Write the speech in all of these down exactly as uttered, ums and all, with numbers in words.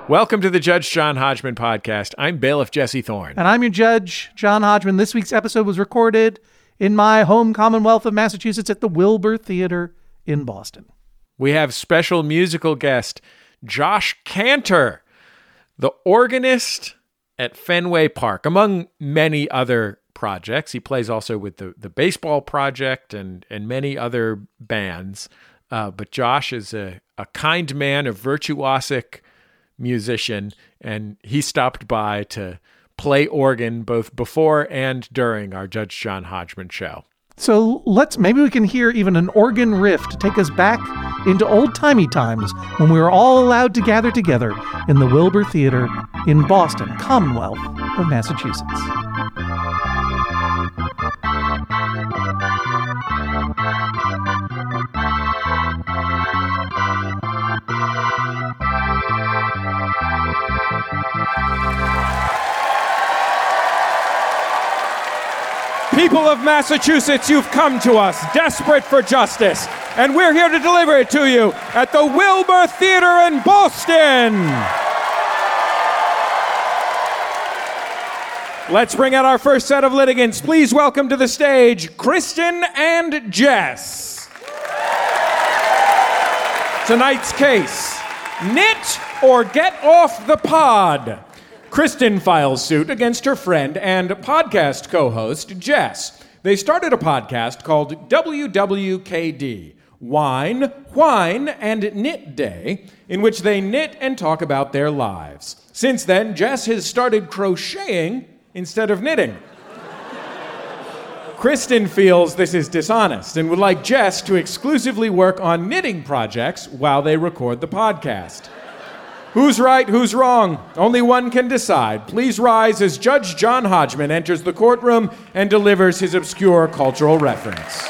Welcome to the Judge John Hodgman podcast. I'm bailiff Jesse Thorne. And I'm your judge, John Hodgman. This week's episode was recorded in my home Commonwealth of Massachusetts at the Wilbur Theater in Boston. We have special musical guest, Josh Cantor, the organist at Fenway Park, among many other projects. He plays also with the, the Baseball Project and, and many other bands. Uh, but Josh is a, a kind man, a virtuosic musician, and he stopped by to play organ both before and during our Judge John Hodgman show. So let's, maybe we can hear even an organ riff to take us back into old-timey times when we were all allowed to gather together in the Wilbur Theater in Boston, Commonwealth of Massachusetts. People of Massachusetts, you've come to us desperate for justice, and we're here to deliver it to you at the Wilbur Theater in Boston. Let's bring out our first set of litigants. Please welcome to the stage Kristen and Jess. Tonight's case, knit or get off the pod. Kristen files suit against her friend and podcast co-host, Jess. They started a podcast called W W K D, Wine, Whine, and Knit Day, in which they knit and talk about their lives. Since then, Jess has started crocheting instead of knitting. Kristen feels this is dishonest and would like Jess to exclusively work on knitting projects while they record the podcast. Who's right, who's wrong? Only one can decide. Please rise as Judge John Hodgman enters the courtroom and delivers his obscure cultural reference.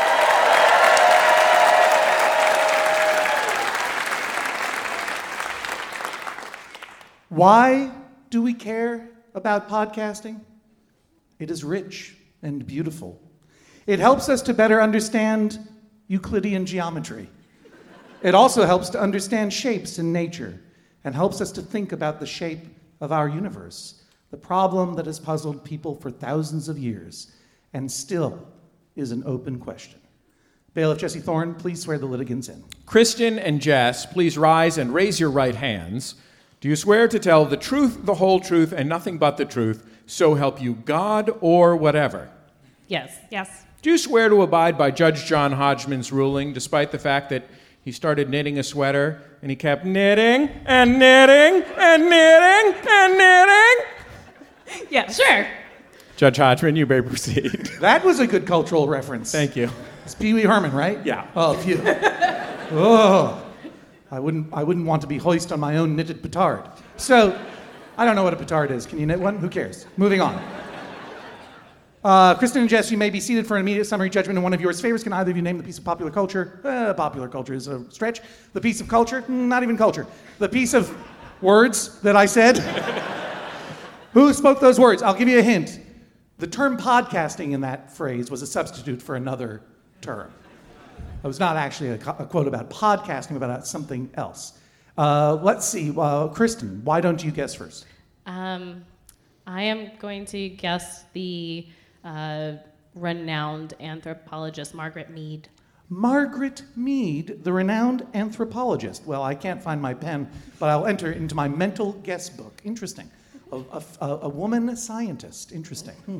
Why do we care about podcasting? It is rich and beautiful. It helps us to better understand Euclidean geometry. It also helps to understand shapes in nature, and helps us to think about the shape of our universe, the problem that has puzzled people for thousands of years, and still is an open question. Bailiff Jesse Thorne, please swear the litigants in. Kristen and Jess, please rise and raise your right hands. Do you swear to tell the truth, the whole truth, and nothing but the truth, so help you God or whatever? Yes. Yes. Do you swear to abide by Judge John Hodgman's ruling, despite the fact that he started knitting a sweater, and he kept knitting, and knitting, and knitting, and knitting? Yeah, sure. Judge Hodgman, you may proceed. That was a good cultural reference. Thank you. It's Pee Wee Herman, right? Yeah. Oh, phew. Oh, I wouldn't, I wouldn't want to be hoist on my own knitted petard. So, I don't know what a petard is. Can you knit one? Who cares? Moving on. Uh, Kristen and Jess, you may be seated for an immediate summary judgment in one of yours favors. Can either of you name the piece of popular culture? Uh, popular culture is a stretch. The piece of culture? Mm, not even culture. The piece of words that I said? Who spoke those words? I'll give you a hint. The term podcasting in that phrase was a substitute for another term. It was not actually a, a quote about podcasting, but about something else. Uh, let's see. Uh, Kristen, why don't you guess first? Um, I am going to guess the Uh, renowned anthropologist Margaret Mead. Margaret Mead, the renowned anthropologist. Well, I can't find my pen, but I'll enter into my mental guess book. Interesting. A, a, a woman scientist. Interesting. Hmm.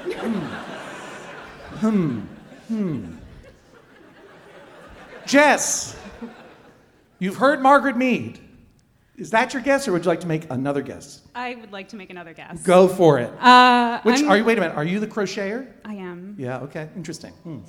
Hmm. Hmm. Hmm. Jess, you've heard Margaret Mead. Is that your guess, or would you like to make another guess? I would like to make another guess. Go for it. Uh, Which I'm, are you? Wait a minute. Are you the crocheter? I am. Yeah. Okay. Interesting. Hmm.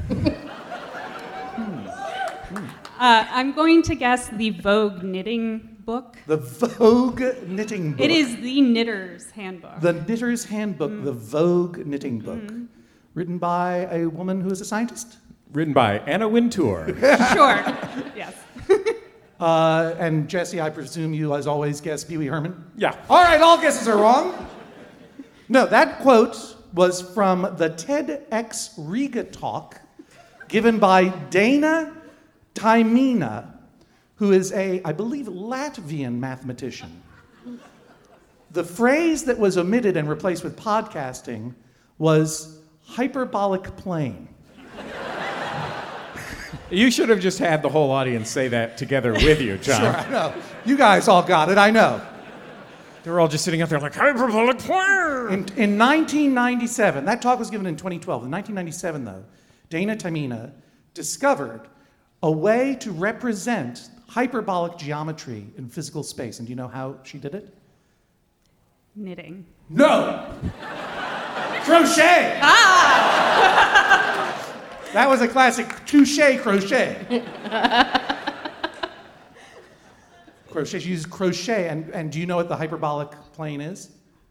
Uh, I'm going to guess the Vogue knitting book. The Vogue knitting book. It is the Knitter's Handbook. The Knitter's Handbook, mm. the Vogue knitting book, mm. written by a woman who is a scientist. Written by Anna Wintour. Sure. Yes. Uh, and Jesse, I presume you, as always, guess Pee Wee Herman? Yeah. All right, all guesses are wrong. No, that quote was from the TEDx Riga talk given by Dana Taimina who is a, I believe, Latvian mathematician. The phrase that was omitted and replaced with podcasting was hyperbolic plane. You should have just had the whole audience say that together with you, John. Sure, I know. You guys all got it, I know. They were all just sitting out there like, hyperbolic plane! In, in nineteen ninety-seven, that talk was given in twenty twelve. In nineteen ninety-seven, though, Dana Taimina discovered a way to represent hyperbolic geometry in physical space. And do you know how she did it? Knitting. No! Crochet! Ah! That was a classic touche crochet. Crochet, she uses crochet. And, and do you know what the hyperbolic plane is?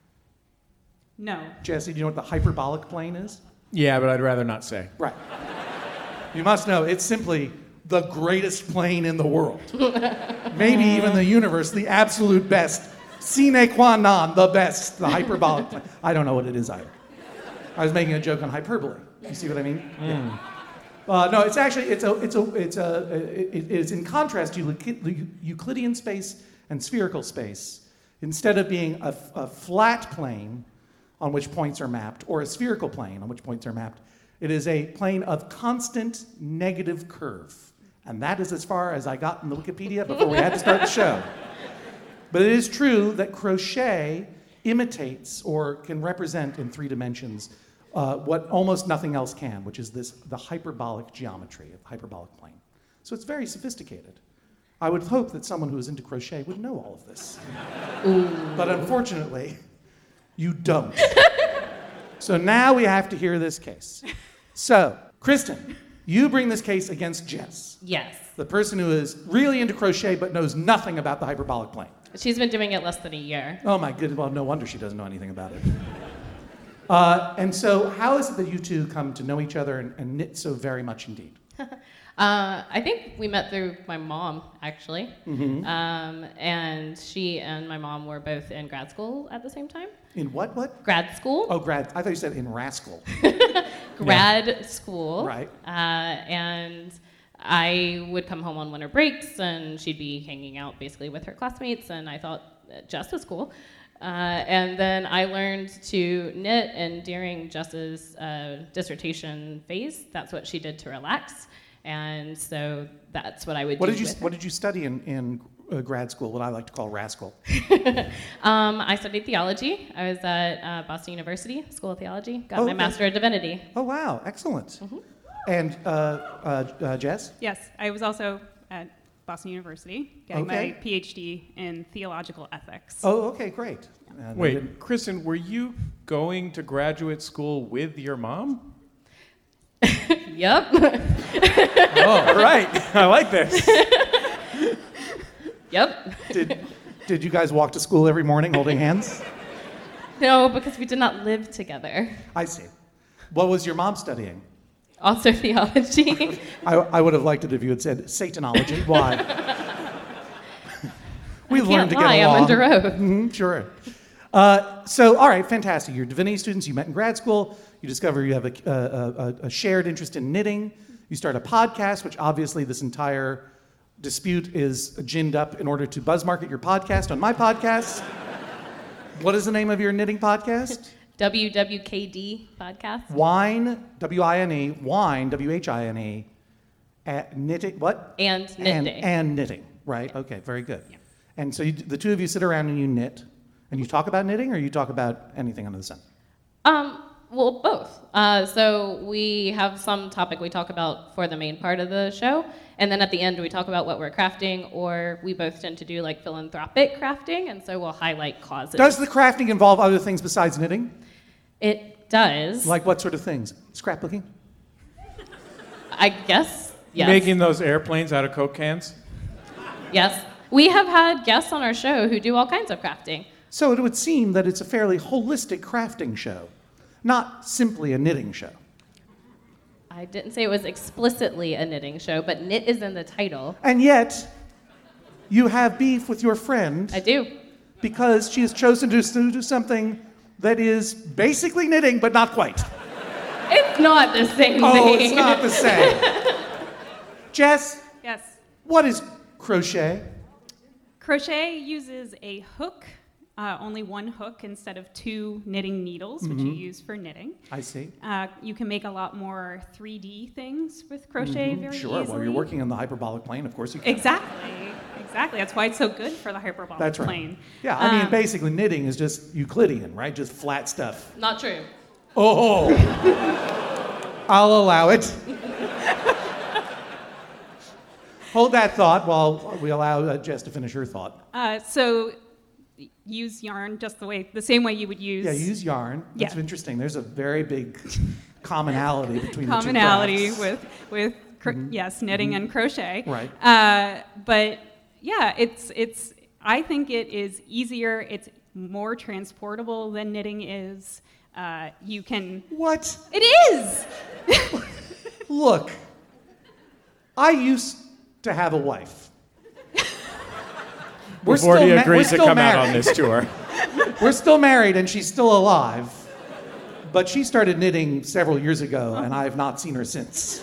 No. Jesse, do you know what the hyperbolic plane is? Yeah, but I'd rather not say. Right. You must know, it's simply the greatest plane in the world. Maybe even the universe, the absolute best. Sine qua non, the best, the hyperbolic plane. I don't know what it is either. I was making a joke on hyperbole. You see what I mean? Mm. Yeah. Uh, no, it's actually, it's a, it's a, it's a, it, it is in contrast to Euclidean space and spherical space. Instead of being a, a flat plane on which points are mapped, or a spherical plane on which points are mapped, it is a plane of constant negative curve. And that is as far as I got in the Wikipedia before we had to start the show. But it is true that crochet imitates or can represent in three dimensions uh, what almost nothing else can, which is this the hyperbolic geometry of hyperbolic plane. So it's very sophisticated. I would hope that someone who is into crochet would know all of this. Ooh. But unfortunately, you don't. So now we have to hear this case. So, Kristen, you bring this case against Jess. Yes. The person who is really into crochet but knows nothing about the hyperbolic plane. She's been doing it less than a year. Oh my goodness, well, no wonder she doesn't know anything about it. Uh, and so how is it that you two come to know each other and, and knit so very much indeed? uh, I think we met through my mom, actually. Mm-hmm. Um, and she and my mom were both in grad school at the same time. In what, what? Grad school. Oh, grad. I thought you said in rascal. grad yeah. school. Right. Uh, and I would come home on winter breaks, and she'd be hanging out basically with her classmates, and I thought Jess was cool. Uh, and then I learned to knit, and during Jess's uh, dissertation phase, that's what she did to relax. And so that's what I would what do did you with her. What did you study in, in uh, grad school, what I like to call rascal? um, I studied theology. I was at uh, Boston University, School of Theology, got Oh, my okay. Master of Divinity. Oh, wow. Excellent. Mm-hmm. And uh, uh, uh, Jess? Yes, I was also at Boston University getting Okay. my PhD in theological ethics. Oh, okay, great. And I didn't- Wait, Kristen, were you going to graduate school with your mom? Yep. Oh, all right. I like this. Yep. Did, did you guys walk to school every morning holding hands? No, because we did not live together. I see. What was your mom studying? Also theology. I, I would have liked it if you had said Satanology. Why? we I learned can't to lie, get along. I'm under oath. Mm-hmm, sure. Uh, so, all right, fantastic. You're divinity students. You met in grad school. You discover you have a, a, a, a shared interest in knitting. You start a podcast, which obviously this entire dispute is ginned up in order to buzz market your podcast on my podcast. What is the name of your knitting podcast? W W K D podcast. Wine, W I N E, wine, W H I N E, at knitting, what? And knit and, day. and knitting, right? Okay, very good. Yeah. And so you, the two of you sit around and you knit, and you talk about knitting, or you talk about anything under the sun? Um, well, both. Uh, so we have some topic we talk about for the main part of the show, and then at the end we talk about what we're crafting, or we both tend to do like philanthropic crafting, and so we'll highlight causes. Does the crafting involve other things besides knitting? It does. Like what sort of things? Scrapbooking? I guess, yes. Making those airplanes out of Coke cans? Yes. We have had guests on our show who do all kinds of crafting. So it would seem that it's a fairly holistic crafting show, not simply a knitting show. I didn't say it was explicitly a knitting show, but knit is in the title. And yet, you have beef with your friend I do. because she has chosen to do something that is basically knitting, but not quite. It's not the same Oh, thing. it's not the same. Jess, Yes. what is Crochet. Crochet uses a hook, uh, only one hook instead of two knitting needles, which you use for knitting. I see. Uh, you can make a lot more three D things with crochet very Sure, easily. while you're working on the hyperbolic plane, of course you can. Exactly, exactly. That's why it's so good for the hyperbolic That's right. plane. Yeah, I mean, Um, basically knitting is just Euclidean, right? Just flat stuff. Not true. Oh, I'll allow it. Hold that thought while we allow uh, Jess to finish her thought. Uh, so y- use yarn just the way, the same way you would use. Yeah, use yarn. That's Yeah. interesting. There's a very big commonality between commonality the two with with cro- yes, knitting and crochet. Right. Uh, but yeah, it's it's. I think it is easier. It's more transportable than knitting is. Uh, you can. What? It is. Look, I used to have a wife. We're Before he ma- we're agrees to still come out married. on this tour. We're still married and she's still alive. But she started knitting several years ago and I've not seen her since.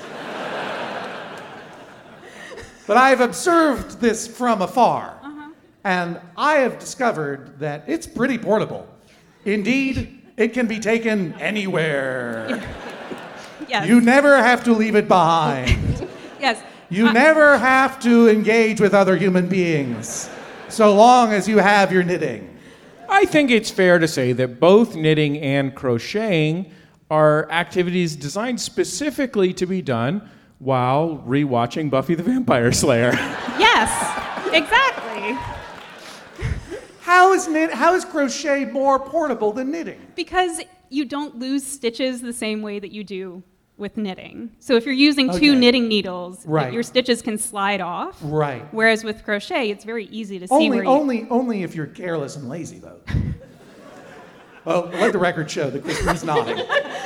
But I've observed this from afar. And I have discovered that it's pretty portable. Indeed, it can be taken anywhere. Yes. You never have to leave it behind. yes. You Uh, never have to engage with other human beings, so long as you have your knitting. I think it's fair to say that both knitting and crocheting are activities designed specifically to be done while rewatching Buffy the Vampire Slayer. Yes. Exactly. How is knit? How is crochet more portable than knitting? Because you don't lose stitches the same way that you do with knitting. So if you're using Okay. two knitting needles, Right. your stitches can slide off. Right. Whereas with crochet, it's very easy to see Only, where you... only, only if you're careless and lazy, though. Well, let the record show that Kristen's nodding.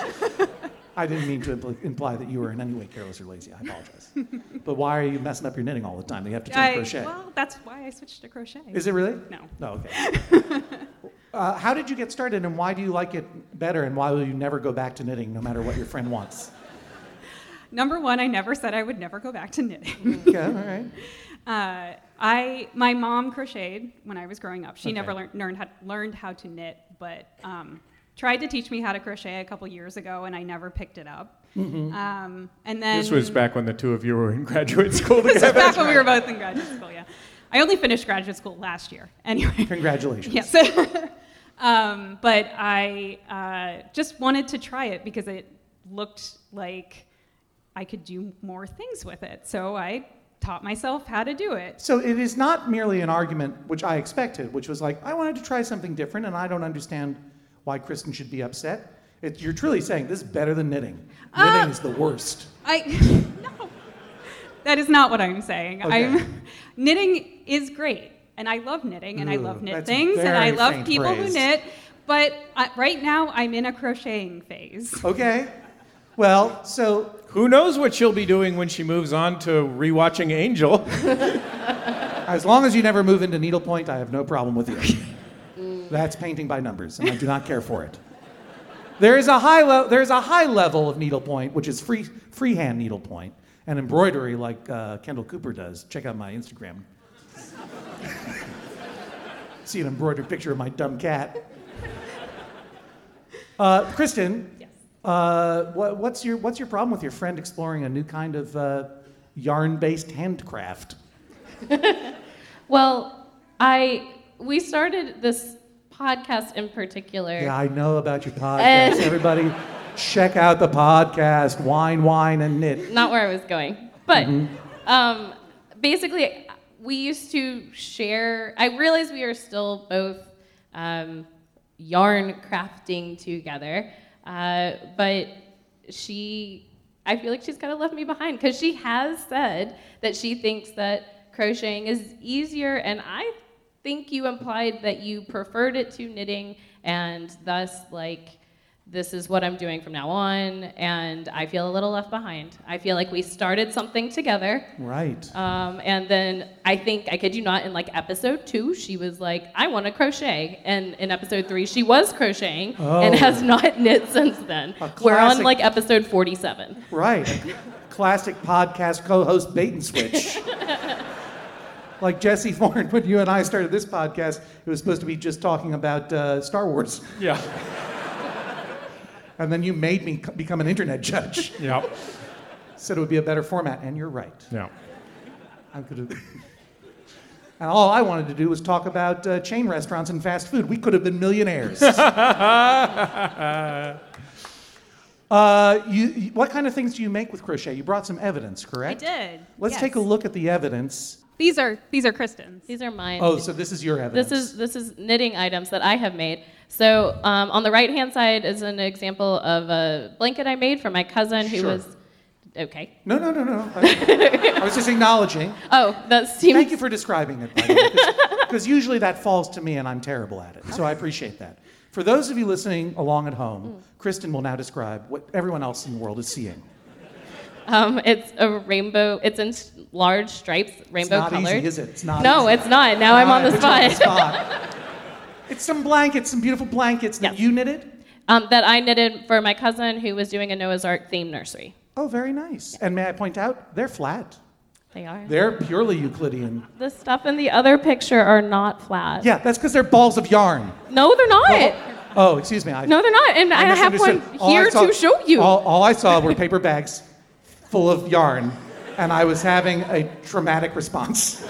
I didn't mean to impl- imply that you were in any way careless or lazy. I apologize. But why are you messing up your knitting all the time? You have to turn I- crochet. Well, that's why I switched to crochet. Is it really? No. No, okay. uh, how did you get started and why do you like it better and why will you never go back to knitting no matter what your friend wants? Number one, I never said I would never go back to knitting. Okay, all right. Uh, I my mom crocheted when I was growing up. She Okay. never learned learned how, learned how to knit, but um, tried to teach me how to crochet a couple years ago, and I never picked it up. Mm-hmm. Um, and then This was back when the two of you were in graduate school This was together. back when we were both in graduate school. Yeah, I only finished graduate school last year. Anyway. Congratulations. Yes. um, but I uh, just wanted to try it because it looked like I could do more things with it. So I taught myself how to do it. So it is not merely an argument, which I expected, which was like, I wanted to try something different and I don't understand why Kristen should be upset. It, you're truly saying this is better than knitting. Uh, knitting is the worst. I no, that is not what I'm saying. Okay. I'm knitting is great, and I love knitting, and I Ooh, love knit that's things, and I very love faint people praise. who knit. But uh, right now, I'm in a crocheting phase. Okay. Well, so Who knows what she'll be doing when she moves on to rewatching Angel? as long as you never move into needlepoint, I have no problem with you. That's painting by numbers, and I do not care for it. There is a high le- there's a high level of needlepoint, which is free freehand needlepoint, and embroidery like uh, Kendall Cooper does. Check out my Instagram. See an embroidered picture of my dumb cat. Uh, Kristen, Yes. uh, what, what's your what's your problem with your friend exploring a new kind of uh, yarn-based handcraft? Well, I we started this podcast in particular. Yeah, I know about your podcast. And- Everybody, check out the podcast, Wine, Wine, and Knit. Not where I was going, but Mm-hmm. um, basically, we used to share. I realized we are still both um, yarn crafting together, uh, but she, I feel like she's kind of left me behind because she has said that she thinks that crocheting is easier, and I think you implied that you preferred it to knitting, and thus like. This is what I'm doing from now on, and I feel a little left behind. I feel like we started something together, Right. um, and then I think, I kid you not, in like episode two, she was like, I want to crochet. And in episode three, she was crocheting and Oh. has not knit since then. A We're on classic- like episode forty-seven. Right. Classic podcast co-host bait and switch. Like Jesse Thorne, when you and I started this podcast, it was supposed to be just talking about uh, Star Wars. Yeah. And then you made me c- become an internet judge. Yep. Said it would be a better format, and you're right. Yeah. I could have. And all I wanted to do was talk about uh, chain restaurants and fast food. We could have been millionaires. uh, you, you, what kind of things do you make with crochet? You brought some evidence, I correct? did. Let's yes. take a look at the evidence. These are these are Kristen's. These are mine. Oh, so this is your evidence. This is this is knitting items that I have made. So um, on the right hand side is an example of a blanket I made for my cousin who Sure. was okay. No, no, no, no. I, I was just acknowledging. Oh, that seems. Thank you for describing it, by the way, because usually that falls to me and I'm terrible at it. So I appreciate that. For those of you listening along at home, Kristen will now describe what everyone else in the world is seeing. Um, it's a rainbow. It's in s- large stripes, rainbow It's not colored. easy, is it? It's not No, easy. it's not. Now I'm on the Put you on the spot. spot. It's some blankets, some beautiful blankets that Yes. you knitted? Um, that I knitted for my cousin who was doing a Noah's Ark themed nursery. Oh, very nice. And may I point out, they're flat. They are. They're purely Euclidean. The stuff in the other picture are not flat. Yeah, that's because they're balls of yarn. No, they're not. Oh, excuse me. I, No, they're not. And I, have one misunderstood. All I here saw- to show you. All, all I saw were paper bags full of yarn, and I was having a traumatic response.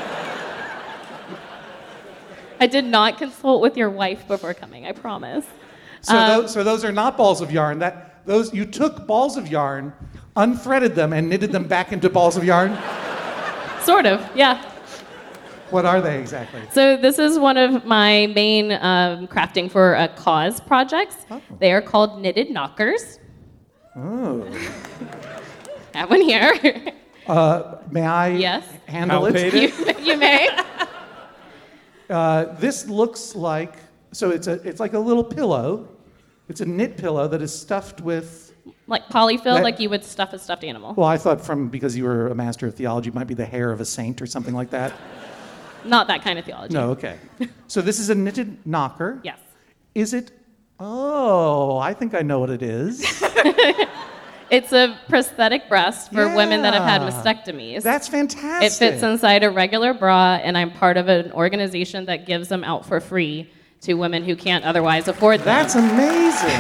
I did not consult with your wife before coming, I promise. So, Um, those, so those are not balls of yarn. That those you took balls of yarn, unthreaded them, and knitted them back into balls of yarn. Sort of, yeah. What are they exactly? So this is one of my main um, crafting for a cause projects. Oh. They are called knitted knockers. Oh. Have one here. Uh, may I Yes. handle Palpate it? it? you, you may. Uh, this looks like so it's a it's like a little pillow. It's a knit pillow that is stuffed with. Like polyfill, That- like you would stuff a stuffed animal. Well, I thought from because you were a master of theology, it might be the hair of a saint or something like that. Not that kind of theology. No, okay. So this is a knitted knocker. Yes. Is it? Oh, I think I know what it is. It's a prosthetic breast for women that have had Yeah. mastectomies. That's fantastic. It fits inside a regular bra, and I'm part of an organization that gives them out for free to women who can't otherwise afford them. That's amazing.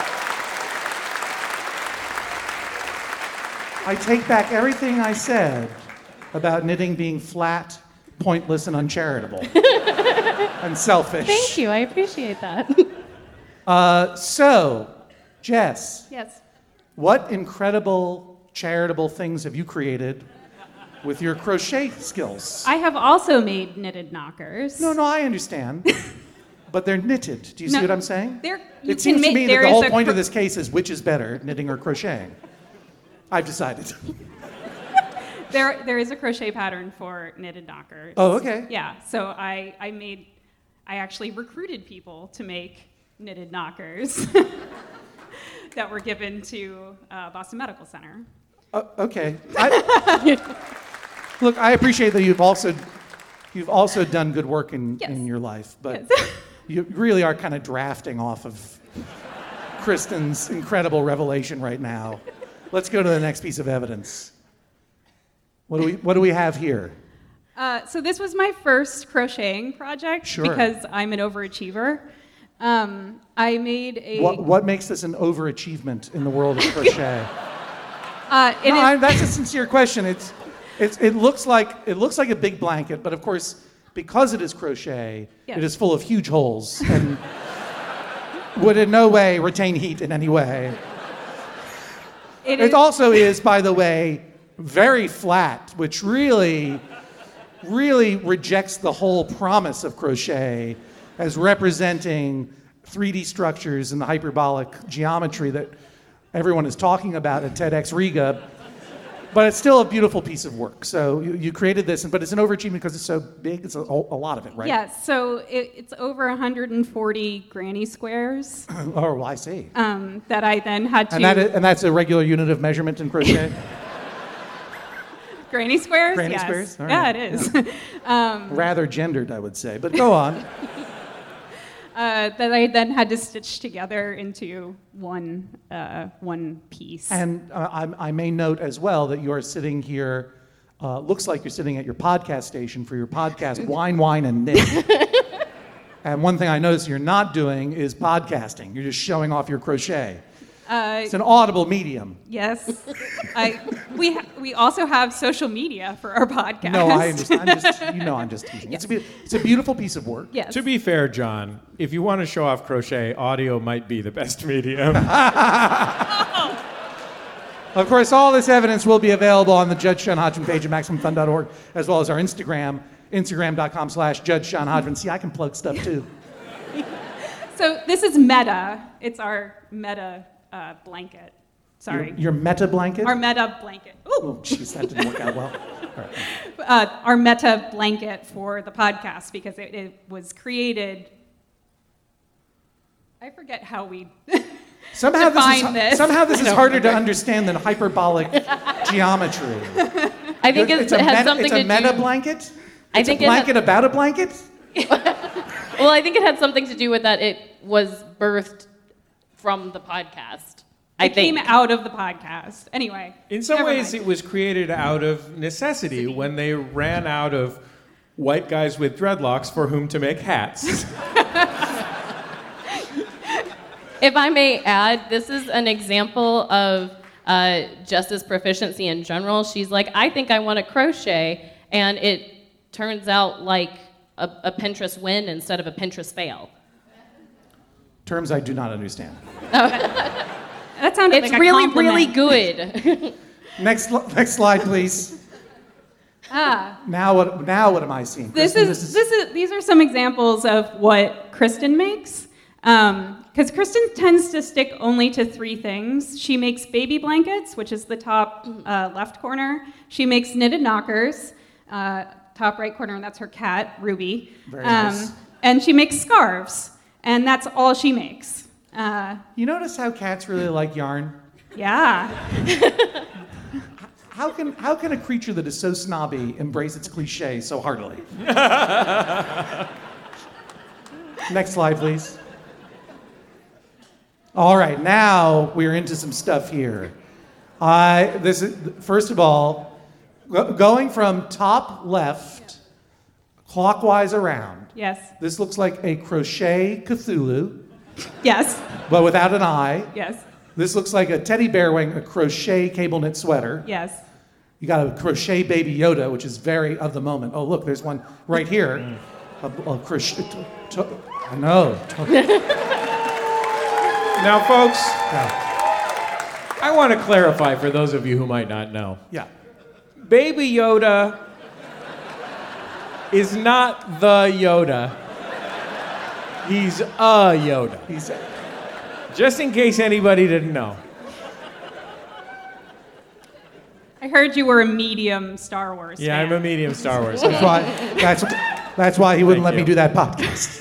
I take back everything I said about knitting being flat, pointless, and uncharitable. And selfish. Thank you. I appreciate that. Uh, so, Jess, Yes. what incredible charitable things have you created with your crochet skills? I have also made knitted knockers. No, no, I understand. But they're knitted. Do you see No, what I'm saying? they're- you It seems can to make- me that there the is whole a point of cro- this case is which is better, knitting or crocheting. I've decided. There, there is a crochet pattern for knitted knockers. Oh, okay. Yeah, so I, I made, I actually recruited people to make knitted knockers that were given to uh, Boston Medical Center. Uh, okay. I, look, I appreciate that you've also you've also done good work in, Yes. in your life, but Yes. you really are kind of drafting off of Kristen's incredible revelation right now. Let's go to the next piece of evidence. What do we what do we have here? Uh, so this was my first crocheting project Sure. because I'm an overachiever. Um, I made a. What what makes this an overachievement in the world of crochet? Uh, it No, is- I, that's a sincere question. It's, it's, it looks like it looks like a big blanket, but of course, because it is crochet, Yes. it is full of huge holes and would in no way retain heat in any way. it It is- also is, by the way, very flat, which really, really rejects the whole promise of crochet as representing three D structures and the hyperbolic geometry that everyone is talking about at TEDx Riga. But it's still a beautiful piece of work. So you, you created this, but it's an overachievement because it's so big. It's a, a lot of it, right? Yes, so it, it's over one hundred forty granny squares Oh, well, I see. um, that I then had to. And, that is, and that's a regular unit of measurement in crochet? Granny squares? Granny yes. squares? All Yeah, right. it is. um, Rather gendered, I would say. But go on. uh, that I then had to stitch together into one, uh, one piece. And uh, I, I may note as well that you are sitting here uh, looks like you're sitting at your podcast station for your podcast, Wine, Wine, and Knit. And one thing I noticed you're not doing is podcasting. You're just showing off your crochet. Uh, It's an audible medium. yes. I, we, ha- we also have social media for our podcast. No, I understand. I'm just, you know I'm just teasing. It's, a be- it's a beautiful piece of work. Yes. To be fair, John, if you want to show off crochet, audio might be the best medium. Of course, all this evidence will be available on the Judge Sean Hodgman page at maximum fun dot org, as well as our Instagram, instagram.com slash Judge Sean Hodgman. See, I can plug stuff too. So this is Meta. It's our Meta uh, blanket. Sorry. Your, your meta blanket? Our Meta blanket. Ooh. Oh, jeez, that didn't work out well. All right. Uh, our Meta blanket for the podcast because it, it was created. I forget how we. Somehow this, is, define this. somehow this is No, harder to okay. understand than hyperbolic geometry. I think it, it's a it has meta, something it's a to meta do. blanket? I It's think a it ha- blanket about a blanket? Well, I think it had something to do with that. It was birthed from the podcast. I It think. came out of the podcast. Anyway. In some never ways, mind. it was created out of necessity when they ran out of white guys with dreadlocks for whom to make hats. If I may add, this is an example of uh, Jess's proficiency in general. She's like, I think I want to crochet, and it turns out like a, a Pinterest win instead of a Pinterest fail. Terms I do not understand. That sounded It's like a really, compliment. really good. Next, sli- next slide, please. Ah. Now what? Now what am I seeing? This Kristen, is, this is these are some examples of what Kristen makes. Because Kristen tends to stick only to three things. She makes baby blankets, which is the top uh, left corner. She makes knitted knockers, uh, top right corner, and that's her cat, Ruby. Very nice. And she makes scarves, and that's all she makes. Uh, You notice how cats really like yarn? yeah. How can how can a creature that is so snobby embrace its cliche so heartily? Next slide, please. All right, now we're into some stuff here. I this is first of all, go- going from top left clockwise around. Yes. This looks like a crochet Cthulhu, Yes. but without an eye. Yes. This looks like a teddy bear wearing a crochet cable knit sweater. Yes. You got a crochet baby Yoda, which is very of the moment. Oh, look, there's one right here. A, a crochet. T- t- I know. Now, folks, Yeah. I want to clarify for those of you who might not know. yeah. Baby Yoda is not the Yoda. He's a Yoda. He's, Just in case anybody didn't know. I heard you were a medium Star Wars Yeah, fan. I'm a medium Star Wars that's fan. why. That's that's why he wouldn't Thank let me you. do that podcast.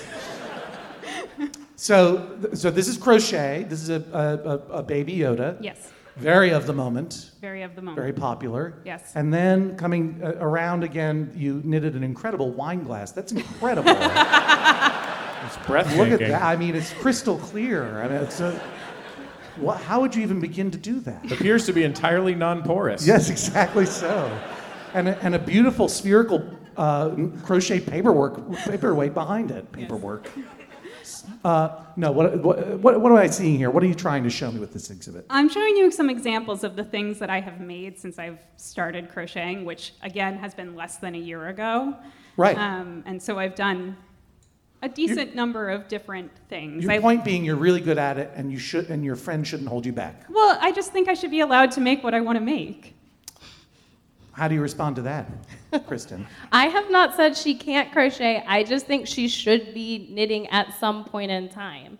So, so this is crochet. This is a, a, a, a baby Yoda. Yes. Very of the moment. Very of the moment. Very popular. Yes. And then coming uh, around again, you knitted an incredible wine glass. That's incredible. It's breathtaking. Look at that. I mean, it's crystal clear. I mean, it's a, what, how would you even begin to do that? Appears to be entirely non-porous. Yes, exactly so. And a, and a beautiful spherical uh, crochet paperwork, paperweight behind it. Paperwork. Uh, no, what, what, what, what am I seeing here? What are you trying to show me with this exhibit? I'm showing you some examples of the things that I have made since I've started crocheting, which again has been less than a year ago. Right. Um, and so I've done a decent number of different things. Your I- point being you're really good at it, and you should, and your friend shouldn't hold you back. Well, I just think I should be allowed to make what I want to make. How do you respond to that, Kristen? I have not said she can't crochet. I just think she should be knitting at some point in time.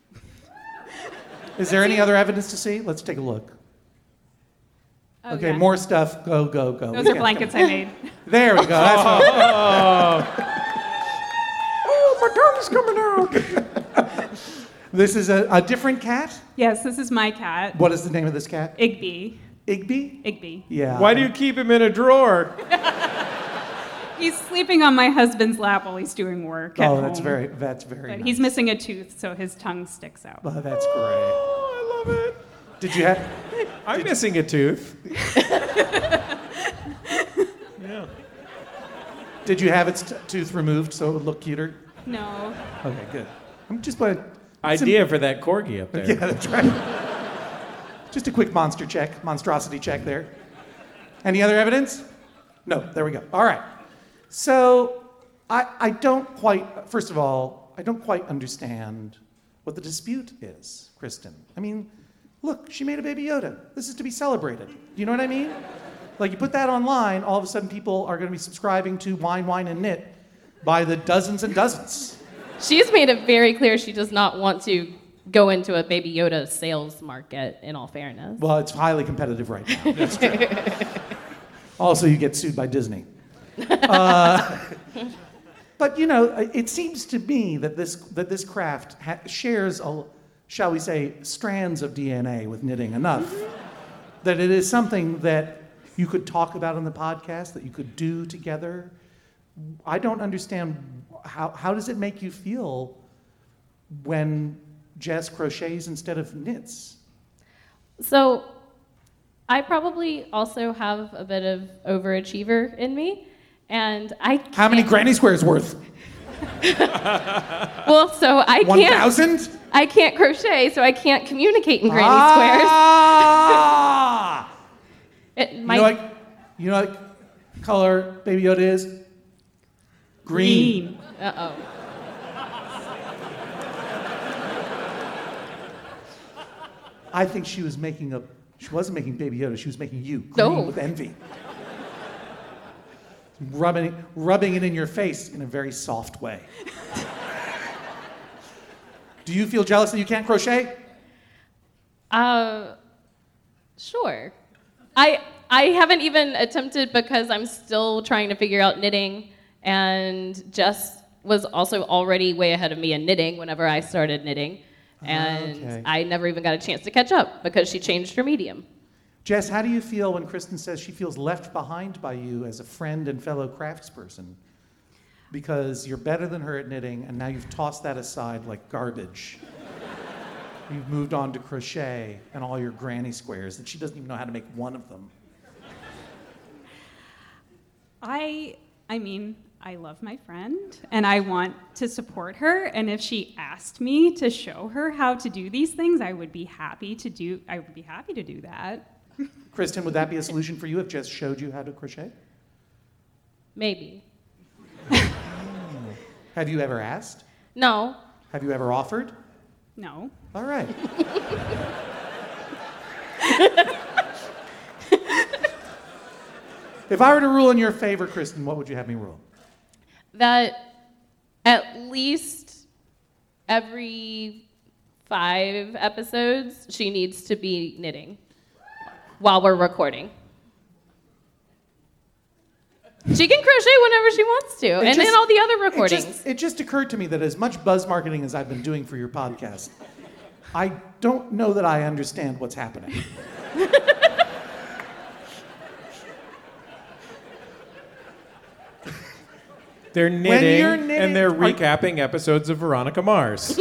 Is there any other evidence to see? Let's take a look. Oh, Okay, yeah. more stuff. Go, go, go. Those We are can't- blankets I made. There we go. That's all. Oh, my tongue's coming out. This is a, a different cat? Yes, this is my cat, What is the name of this cat? Igby. Igby? Igby. Yeah. Why do you keep him in a drawer? He's sleeping on my husband's lap while he's doing work. at Oh, that's home. very, that's very But nice. he's missing a tooth, so his tongue sticks out. Oh, that's great. Oh, I love it. Did you have, I'm missing a tooth. Did you have its t- tooth removed so it would look cuter? No. Okay, good. I'm just playing. Idea for that corgi up there. Yeah, that's right. Just a quick monster check, monstrosity check there. Any other evidence? No, there we go. All right. So I, I don't quite, first of all, I don't quite understand what the dispute is, Kristen. I mean, look, she made a Baby Yoda. This is to be celebrated. Do you know what I mean? Like, you put that online, all of a sudden people are going to be subscribing to Wine, Wine, and Knit by the dozens and dozens. She's made it very clear she does not want to go into a Baby Yoda sales market, in all fairness. Well, it's highly competitive right now. That's true. Also, you get sued by Disney. Uh, but, you know, it seems to me that this, that this craft ha- shares, a, shall we say, strands of D N A with knitting enough that it is something that you could talk about on the podcast, that you could do together. I don't understand, how, how does it make you feel when Jess crochets instead of knits? So I probably also have a bit of overachiever in me, and I can't... How many granny squares worth? Well, so I one can't... thousand? I can't crochet, so I can't communicate in granny ah! squares. It You might... know what, you know what color Baby Yoda is? Green. Uh-oh. I think she was making a, she wasn't making Baby Yoda, she was making you. Green No. with envy. Rubbing it, rubbing it in your face in a very soft way. Do you feel jealous that you can't crochet? Uh, sure. I I haven't even attempted because I'm still trying to figure out knitting, and Jess was also already way ahead of me in knitting whenever I started knitting, and Okay. I never even got a chance to catch up because she changed her medium. Jess, how do you feel when Kristen says she feels left behind by you as a friend and fellow craftsperson? Because you're better than her at knitting, and now you've tossed that aside like garbage. You've moved on to crochet and all your granny squares, and she doesn't even know how to make one of them. I I mean, I love my friend and I want to support her, and if she asked me to show her how to do these things, I would be happy to do I would be happy to do that. Kristen, would that be a solution for you if Jess showed you how to crochet? Maybe. Have you ever asked? No. Have you ever offered? No. All right. If I were to rule in your favor, Kristen, what would you have me rule? That at least every five episodes, she needs to be knitting while we're recording. She can crochet whenever she wants to, and just- then all the other It recordings. just, it just occurred to me that as much buzz marketing as I've been doing for your podcast, I don't know that I understand what's happening. They're knitting, you're knitting- and they're are- recapping episodes of Veronica Mars.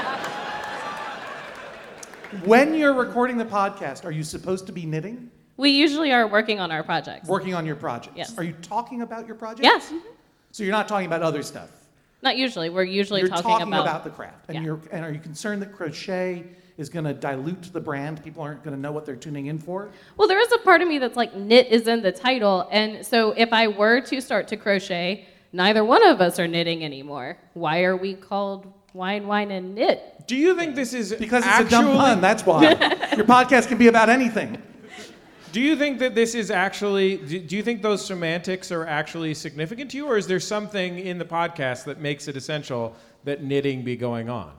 When you're recording the podcast, are you supposed to be knitting? We usually are working on our projects. Working on your projects? Yes. Are you talking about your projects? Yes. So you're not talking about other stuff? Not usually. We're usually You're talking, talking about, about, the craft. And, Yeah. you're, and are you concerned that crochet is going to dilute the brand? People aren't going to know what they're tuning in for? Well, there is a part of me that's like, knit is in the title, and so if I were to start to crochet, neither one of us are knitting anymore. Why are we called Wine, Wine, and Knit? Do you think this is Because it's actually, a dumb pun, that's why. Your podcast can be about anything. Do you think that this is actually, do do you think those semantics are actually significant to you, or is there something in the podcast that makes it essential that knitting be going on?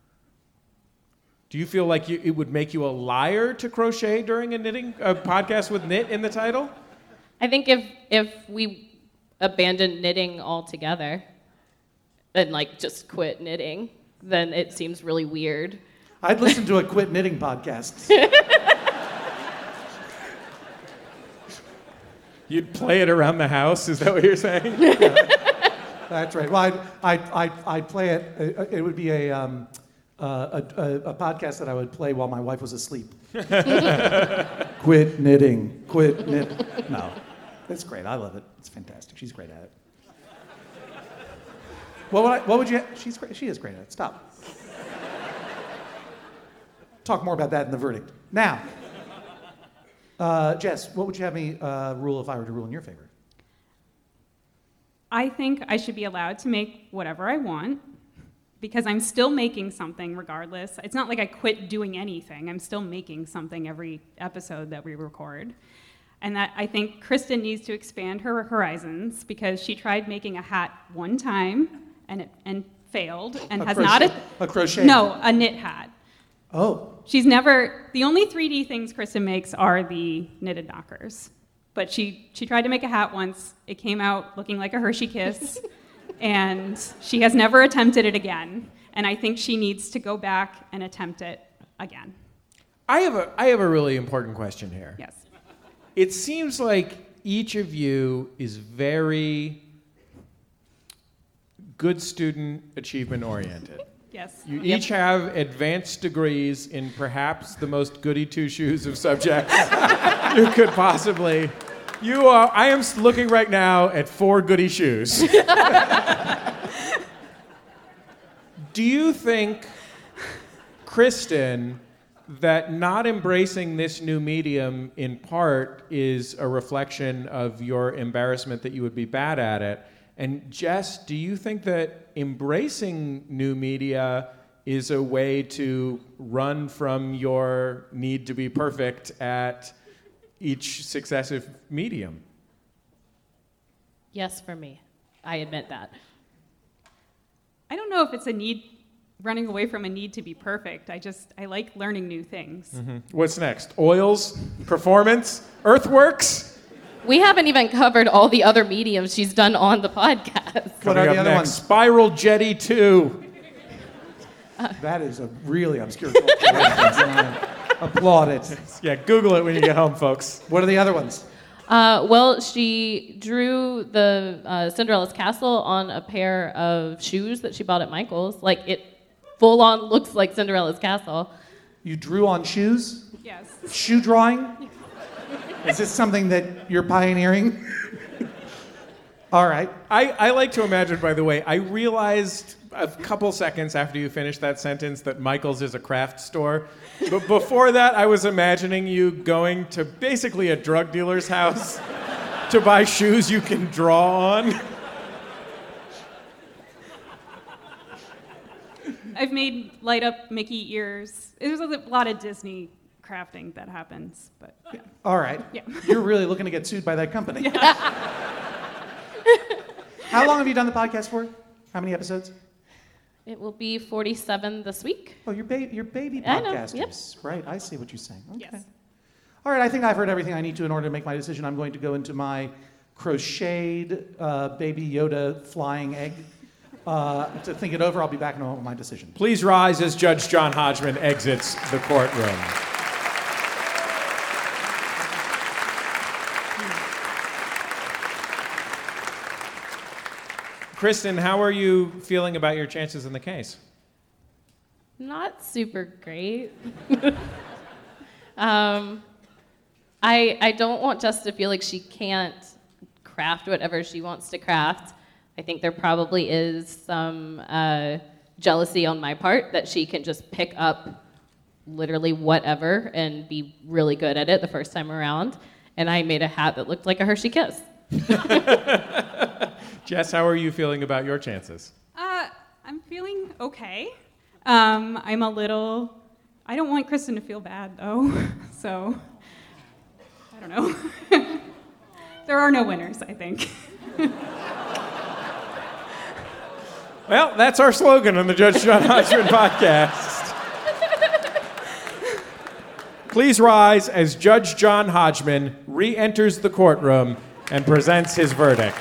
Do you feel like you, it would make you a liar to crochet during a knitting a podcast with knit in the title? I think if if we abandoned knitting altogether and like just quit knitting, then it seems really weird. I'd listen to a quit knitting podcast. You'd play it around the house, is that what you're saying? That's right. Well, I'd, I'd, I'd, I'd play it. uh, It would be a, um, uh, a, a, a podcast that I would play while my wife was asleep. Quit knitting. Quit knit. No. It's great. I love it. It's fantastic. She's great at it. What would I, what would you? She's great. She is great at it. Stop. Talk more about that in the verdict. Now, uh, Jess, what would you have me uh, rule if I were to rule in your favor? I think I should be allowed to make whatever I want because I'm still making something regardless. It's not like I quit doing anything. I'm still making something every episode that we record. And that I think Kristen needs to expand her horizons because she tried making a hat one time and it and failed and A has crochet- not a, a crochet No, hat. a knit hat. Oh, She's never, the only three D things Kristen makes are the knitted knockers. But she, she tried to make a hat once. It came out looking like a Hershey Kiss. And she has never attempted it again. And I think she needs to go back and attempt it again. I have a I have a really important question here. Yes. It seems like each of you is very good student achievement oriented. Yes. You Yep. each have advanced degrees in perhaps the most goody two shoes of subjects you could possibly. You are. I am looking right now at four goody shoes. Do you think, Kristen, that not embracing this new medium in part is a reflection of your embarrassment that you would be bad at it? And Jess, do you think that embracing new media is a way to run from your need to be perfect at each successive medium? Yes, for me. I admit that. I don't know if it's a need, running away from a need to be perfect. I just, I like learning new things. Mm-hmm. What's next? Oils? Performance? Earthworks? We haven't even covered all the other mediums she's done on the podcast. What Coming are up the other next, ones? Spiral Jetty two. That is a really obscure cultural reference, and I applaud it. Yeah, Google it when you get home, folks. What are the other ones? Uh, well, she drew the uh, Cinderella's castle on a pair of shoes that she bought at Michael's. Like, it full on looks like Cinderella's castle. You drew on shoes? Yes. Shoe drawing? Is this something that you're pioneering? All right. I, I like to imagine, by the way, I realized a couple seconds after you finished that sentence that Michael's is a craft store. But before that, I was imagining you going to basically a drug dealer's house to buy shoes you can draw on. I've made light up Mickey ears. There's a lot of Disney crafting that happens, but yeah. All right. Yeah. You're really looking to get sued by that company. How long have you done the podcast for? How many episodes? It will be forty-seven this week. Oh, you're, ba- you're baby I know, podcasters. Right, I see what you're saying. Okay. Yes. All right, I think I've heard everything I need to in order to make my decision. I'm going to go into my crocheted uh, baby Yoda flying egg uh, to think it over. I'll be back in a moment with my decision. Please rise as Judge John Hodgman exits the courtroom. Kristen, how are you feeling about your chances in the case? Not super great. um, I I don't want Jess to feel like she can't craft whatever she wants to craft. I think there probably is some uh, jealousy on my part that she can just pick up literally whatever and be really good at it the first time around. And I made a hat that looked like a Hershey Kiss. Jess, how are you feeling about your chances? Uh, I'm feeling okay. Um, I'm a little, I don't want Kristen to feel bad though, so I don't know. There are no winners, I think. Well, that's our slogan on the Judge John Hodgman podcast. Please rise as Judge John Hodgman re-enters the courtroom and presents his verdict.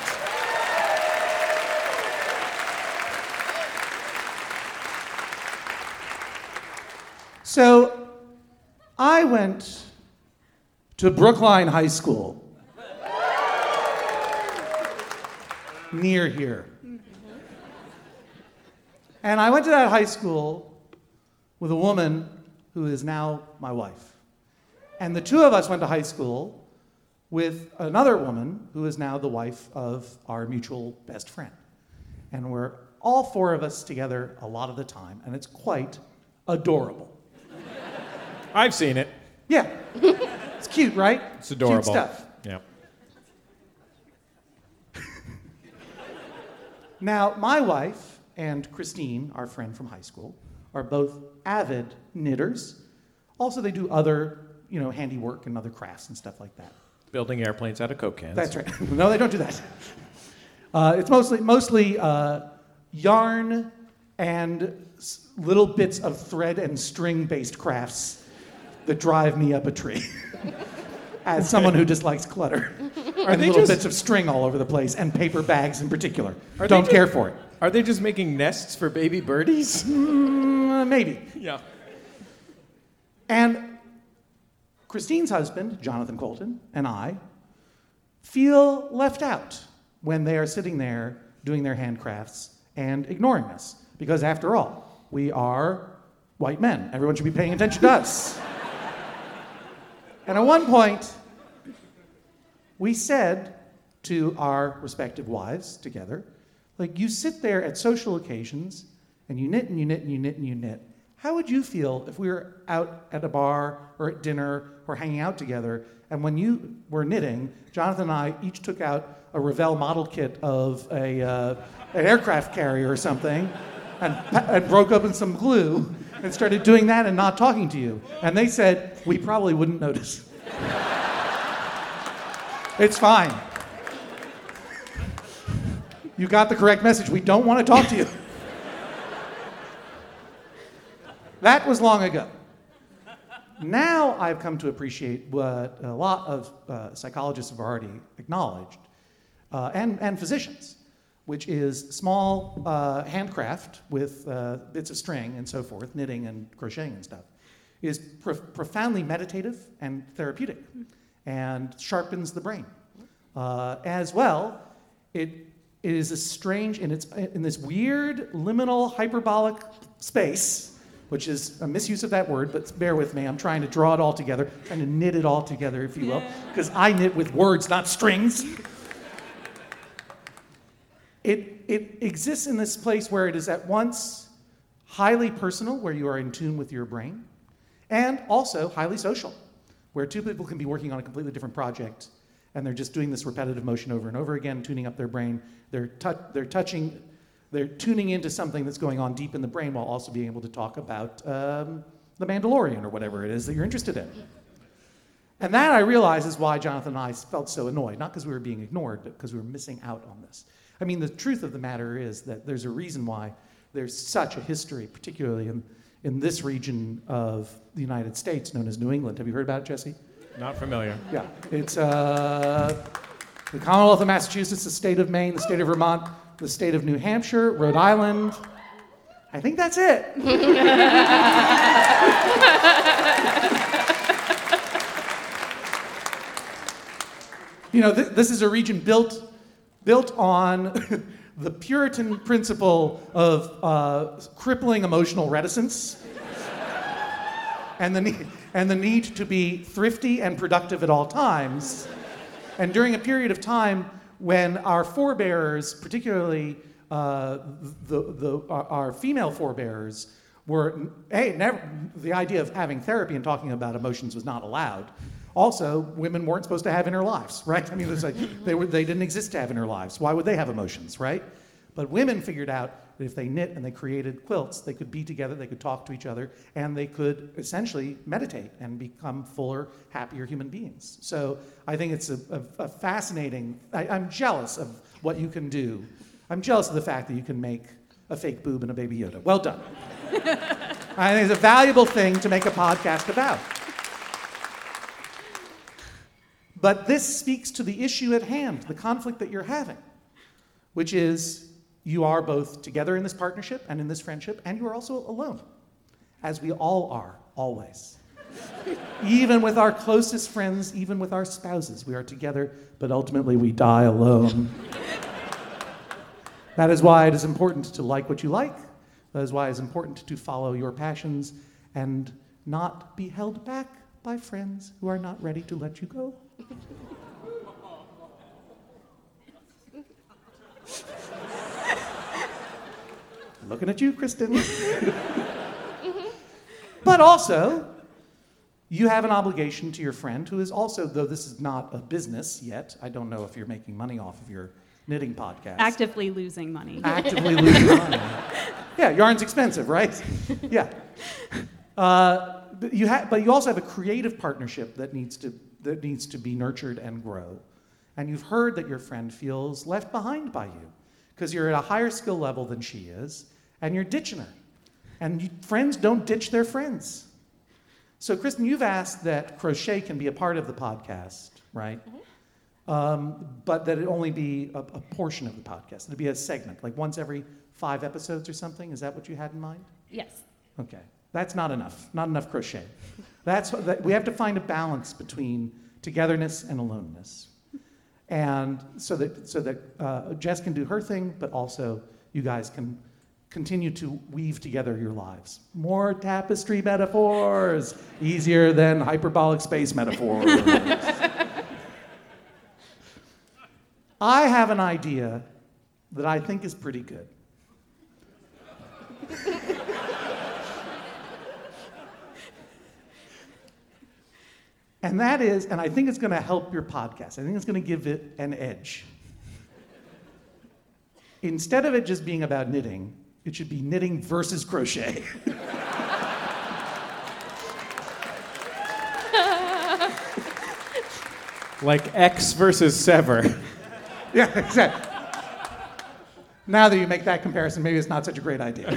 So, I went to Brookline High School, near here. And I went to that high school with a woman who is now my wife. And the two of us went to high school with another woman who is now the wife of our mutual best friend. And we're all four of us together a lot of the time, and it's quite adorable. I've seen it. Yeah. It's cute, right? It's adorable. Cute stuff. Yeah. Now, my wife and Christine, our friend from high school, are both avid knitters. Also, they do other, you know, handiwork and other crafts and stuff like that. Building airplanes out of Coke cans. That's right. No, they don't do that. Uh, it's mostly mostly uh, yarn and s- little bits of thread and string-based crafts that drive me up a tree. As someone who dislikes clutter. Are And they little just- bits of string all over the place, and paper bags in particular. Are they Don't just- care for it. Are they just making nests for baby birdies? Uh, maybe. Yeah. And Christine's husband, Jonathan Colton, and I feel left out when they are sitting there doing their handcrafts and ignoring us. Because after all, we are white men. Everyone should be paying attention to us. And at one point, we said to our respective wives together, like, you sit there at social occasions and you knit and you knit and you knit and you knit. How would you feel if we were out at a bar or at dinner or hanging out together, and when you were knitting, Jonathan and I each took out a Revell model kit of a, uh, an aircraft carrier or something and, and broke open some glue and started doing that and not talking to you? And they said, we probably wouldn't notice. It's fine. You got the correct message. We don't want to talk to you. That was long ago. Now I've come to appreciate what a lot of uh, psychologists have already acknowledged, uh, and, and physicians, which is small uh, handcraft with uh, bits of string and so forth, knitting and crocheting and stuff, is pro- profoundly meditative and therapeutic and sharpens the brain. Uh, as well, it, it is a strange, and it's in this weird liminal hyperbolic space, which is a misuse of that word, but bear with me. I'm trying to draw it all together, trying to knit it all together, if you will, because I knit with words, not strings. It, it exists in this place where it is at once highly personal, where you are in tune with your brain, and also highly social, where two people can be working on a completely different project, and they're just doing this repetitive motion over and over again, tuning up their brain. They're, tu- they're touching... They're tuning into something that's going on deep in the brain while also being able to talk about um, The Mandalorian or whatever it is that you're interested in. And that, I realize, is why Jonathan and I felt so annoyed. Not because we were being ignored, but because we were missing out on this. I mean, the truth of the matter is that there's a reason why there's such a history, particularly in, in this region of the United States known as New England. Have you heard about it, Jesse? Not familiar. Yeah. It's uh, the Commonwealth of Massachusetts, the state of Maine, the state of Vermont, the state of New Hampshire, Rhode Island. I think that's it. You know, th- this is a region built, built on the Puritan principle of uh, crippling emotional reticence and the, need, and the need to be thrifty and productive at all times. And during a period of time when our forebears, particularly uh, the, the, our, our female forebears, were, hey, never, the idea of having therapy and talking about emotions was not allowed. Also, women weren't supposed to have inner lives, right? I mean, it's like they, were, they didn't exist to have inner lives. Why would they have emotions, right? But women figured out that if they knit and they created quilts, they could be together, they could talk to each other, and they could essentially meditate and become fuller, happier human beings. So I think it's a, a, a fascinating, I, I'm jealous of what you can do. I'm jealous of the fact that you can make a fake boob and a baby Yoda. Well done. I think it's a valuable thing to make a podcast about. But this speaks to the issue at hand, the conflict that you're having, which is you are both together in this partnership and in this friendship, and you are also alone, as we all are, always. Even with our closest friends, even with our spouses, we are together, but ultimately we die alone. That is why it is important to like what you like. That is why it is important to follow your passions and not be held back by friends who are not ready to let you go. Looking at you, Kristen. But also, you have an obligation to your friend who is also, though this is not a business yet, I don't know if you're making money off of your knitting podcast. Actively losing money. Actively losing money. Yeah, yarn's expensive, right? Yeah. Uh, but you ha- but you also have a creative partnership that needs to that needs to be nurtured and grow. And you've heard that your friend feels left behind by you because you're at a higher skill level than she is, and you're ditching her. And you, friends don't ditch their friends. So, Kristen, you've asked that crochet can be a part of the podcast, right? Mm-hmm. Um, but that it only be a, a portion of the podcast. It'd be a segment, like once every five episodes or something. Is that what you had in mind? Yes. Okay. That's not enough. Not enough crochet. That's that, we have to find a balance between togetherness and aloneness. And so that so that uh, Jess can do her thing, but also you guys can continue to weave together your lives. More tapestry metaphors, easier than hyperbolic space metaphors. I have an idea that I think is pretty good. And that is, and I think it's going to help your podcast. I think it's going to give it an edge. Instead of it just being about knitting, it should be knitting versus crochet. Like X versus sever. Yeah, exactly. Now that you make that comparison, maybe it's not such a great idea.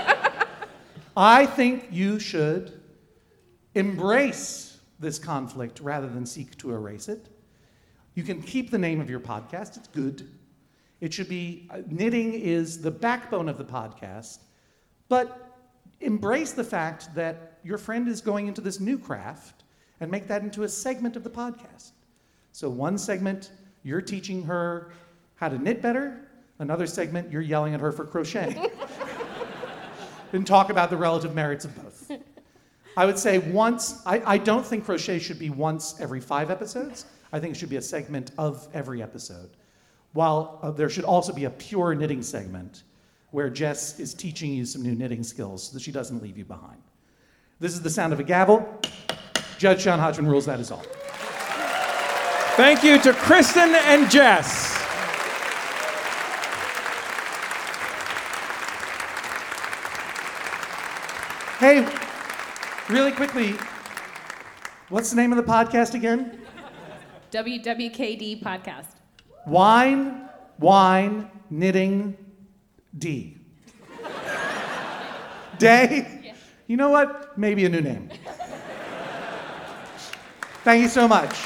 I think you should embrace this conflict rather than seek to erase it. You can keep the name of your podcast. It's good. It should be, uh, knitting is the backbone of the podcast, but embrace the fact that your friend is going into this new craft and make that into a segment of the podcast. So one segment, you're teaching her how to knit better. Another segment, you're yelling at her for crocheting. And talk about the relative merits of both. I would say once, I, I don't think crochet should be once every five episodes. I think it should be a segment of every episode. While uh, there should also be a pure knitting segment where Jess is teaching you some new knitting skills so that she doesn't leave you behind. This is the sound of a gavel. Judge John Hodgman rules that is all. Thank you to Kristen and Jess. Hey, really quickly, what's the name of the podcast again? W W K D podcast. Wine, wine, knitting, D. Day? Yeah. You know what? Maybe a new name. Thank you so much.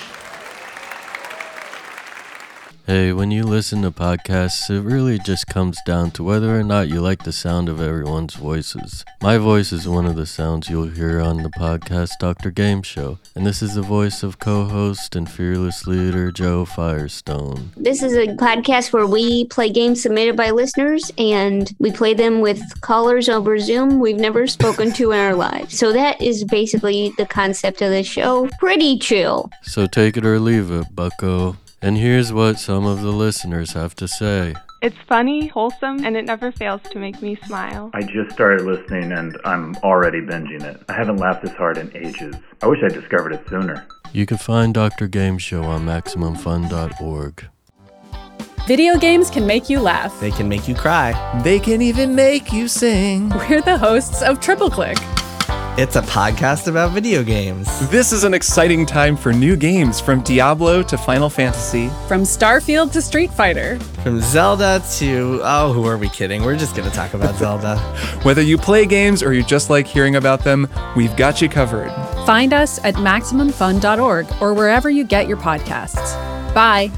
Hey, when you listen to podcasts, it really just comes down to whether or not you like the sound of everyone's voices. My voice is one of the sounds you'll hear on the podcast Doctor Game Show, and this is the voice of co-host and fearless leader Joe Firestone. This is a podcast where we play games submitted by listeners, and we play them with callers over Zoom we've never spoken to in our lives. So that is basically the concept of the show. Pretty chill. So take it or leave it, bucko. And here's what some of the listeners have to say. It's funny, wholesome, and it never fails to make me smile. I just started listening and I'm already binging it. I haven't laughed this hard in ages. I wish I discovered it sooner. You can find Doctor Game Show on Maximum Fun dot org. Video games can make you laugh. They can make you cry. They can even make you sing. We're the hosts of Triple Click. It's a podcast about video games. This is an exciting time for new games, from Diablo to Final Fantasy. From Starfield to Street Fighter. From Zelda to, oh, who are we kidding? We're just going to talk about Zelda. Whether you play games or you just like hearing about them, we've got you covered. Find us at Maximum Fun dot org or wherever you get your podcasts. Bye.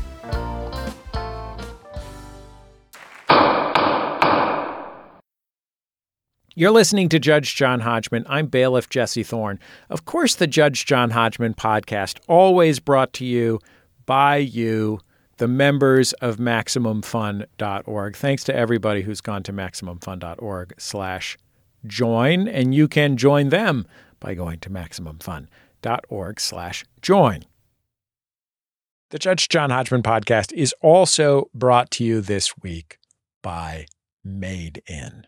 You're listening to Judge John Hodgman. I'm bailiff Jesse Thorne. Of course, the Judge John Hodgman podcast, always brought to you by you, the members of Maximum Fun dot org. Thanks to everybody who's gone to Maximum Fun dot org slash join, and you can join them by going to Maximum Fun dot org slash join. The Judge John Hodgman podcast is also brought to you this week by Made In.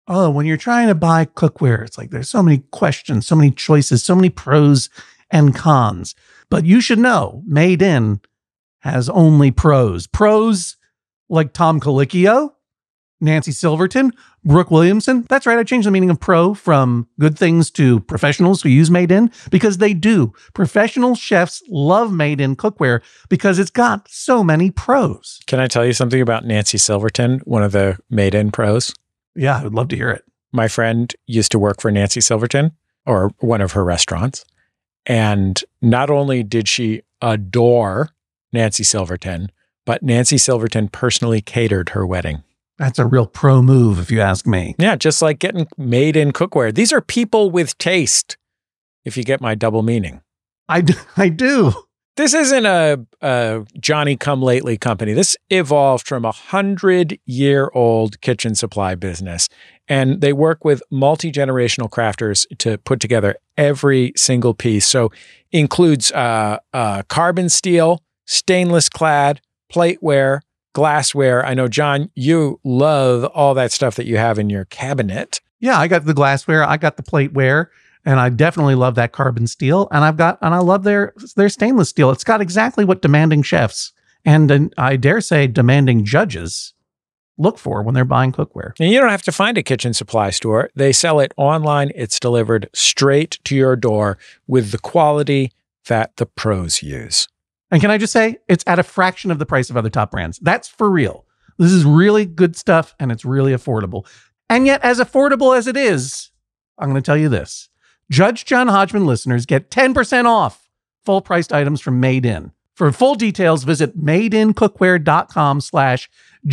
Oh, when you're trying to buy cookware, it's like there's so many questions, so many choices, so many pros and cons. But you should know, Made In has only pros. Pros like Tom Colicchio, Nancy Silverton, Brooke Williamson. That's right, I changed the meaning of pro from good things to professionals who use Made In, because they do. Professional chefs love Made In cookware because it's got so many pros. Can I tell you something about Nancy Silverton, one of the Made In pros? Yeah, I would love to hear it. My friend used to work for Nancy Silverton, or one of her restaurants. And not only did she adore Nancy Silverton, but Nancy Silverton personally catered her wedding. That's a real pro move, if you ask me. Yeah, just like getting Made In cookware. These are people with taste, if you get my double meaning. I do. I do. This isn't a, a Johnny-come-lately company. This evolved from a hundred-year-old kitchen supply business. And they work with multi-generational crafters to put together every single piece. So includes uh, uh, carbon steel, stainless clad, plateware, glassware. I know, John, you love all that stuff that you have in your cabinet. Yeah, I got the glassware, I got the plateware, and I definitely love that carbon steel. And I've got, and I love their their stainless steel. It's got exactly what demanding chefs and, and I dare say demanding judges look for when they're buying cookware. And you don't have to find a kitchen supply store. They sell it online. It's delivered straight to your door with the quality that the pros use. And can I just say, it's at a fraction of the price of other top brands. That's for real. This is really good stuff, and it's really affordable. And yet, as affordable as it is, I'm going to tell you this. Judge John Hodgman listeners get ten percent off full-priced items from Made In. For full details, visit madeincookware.com slash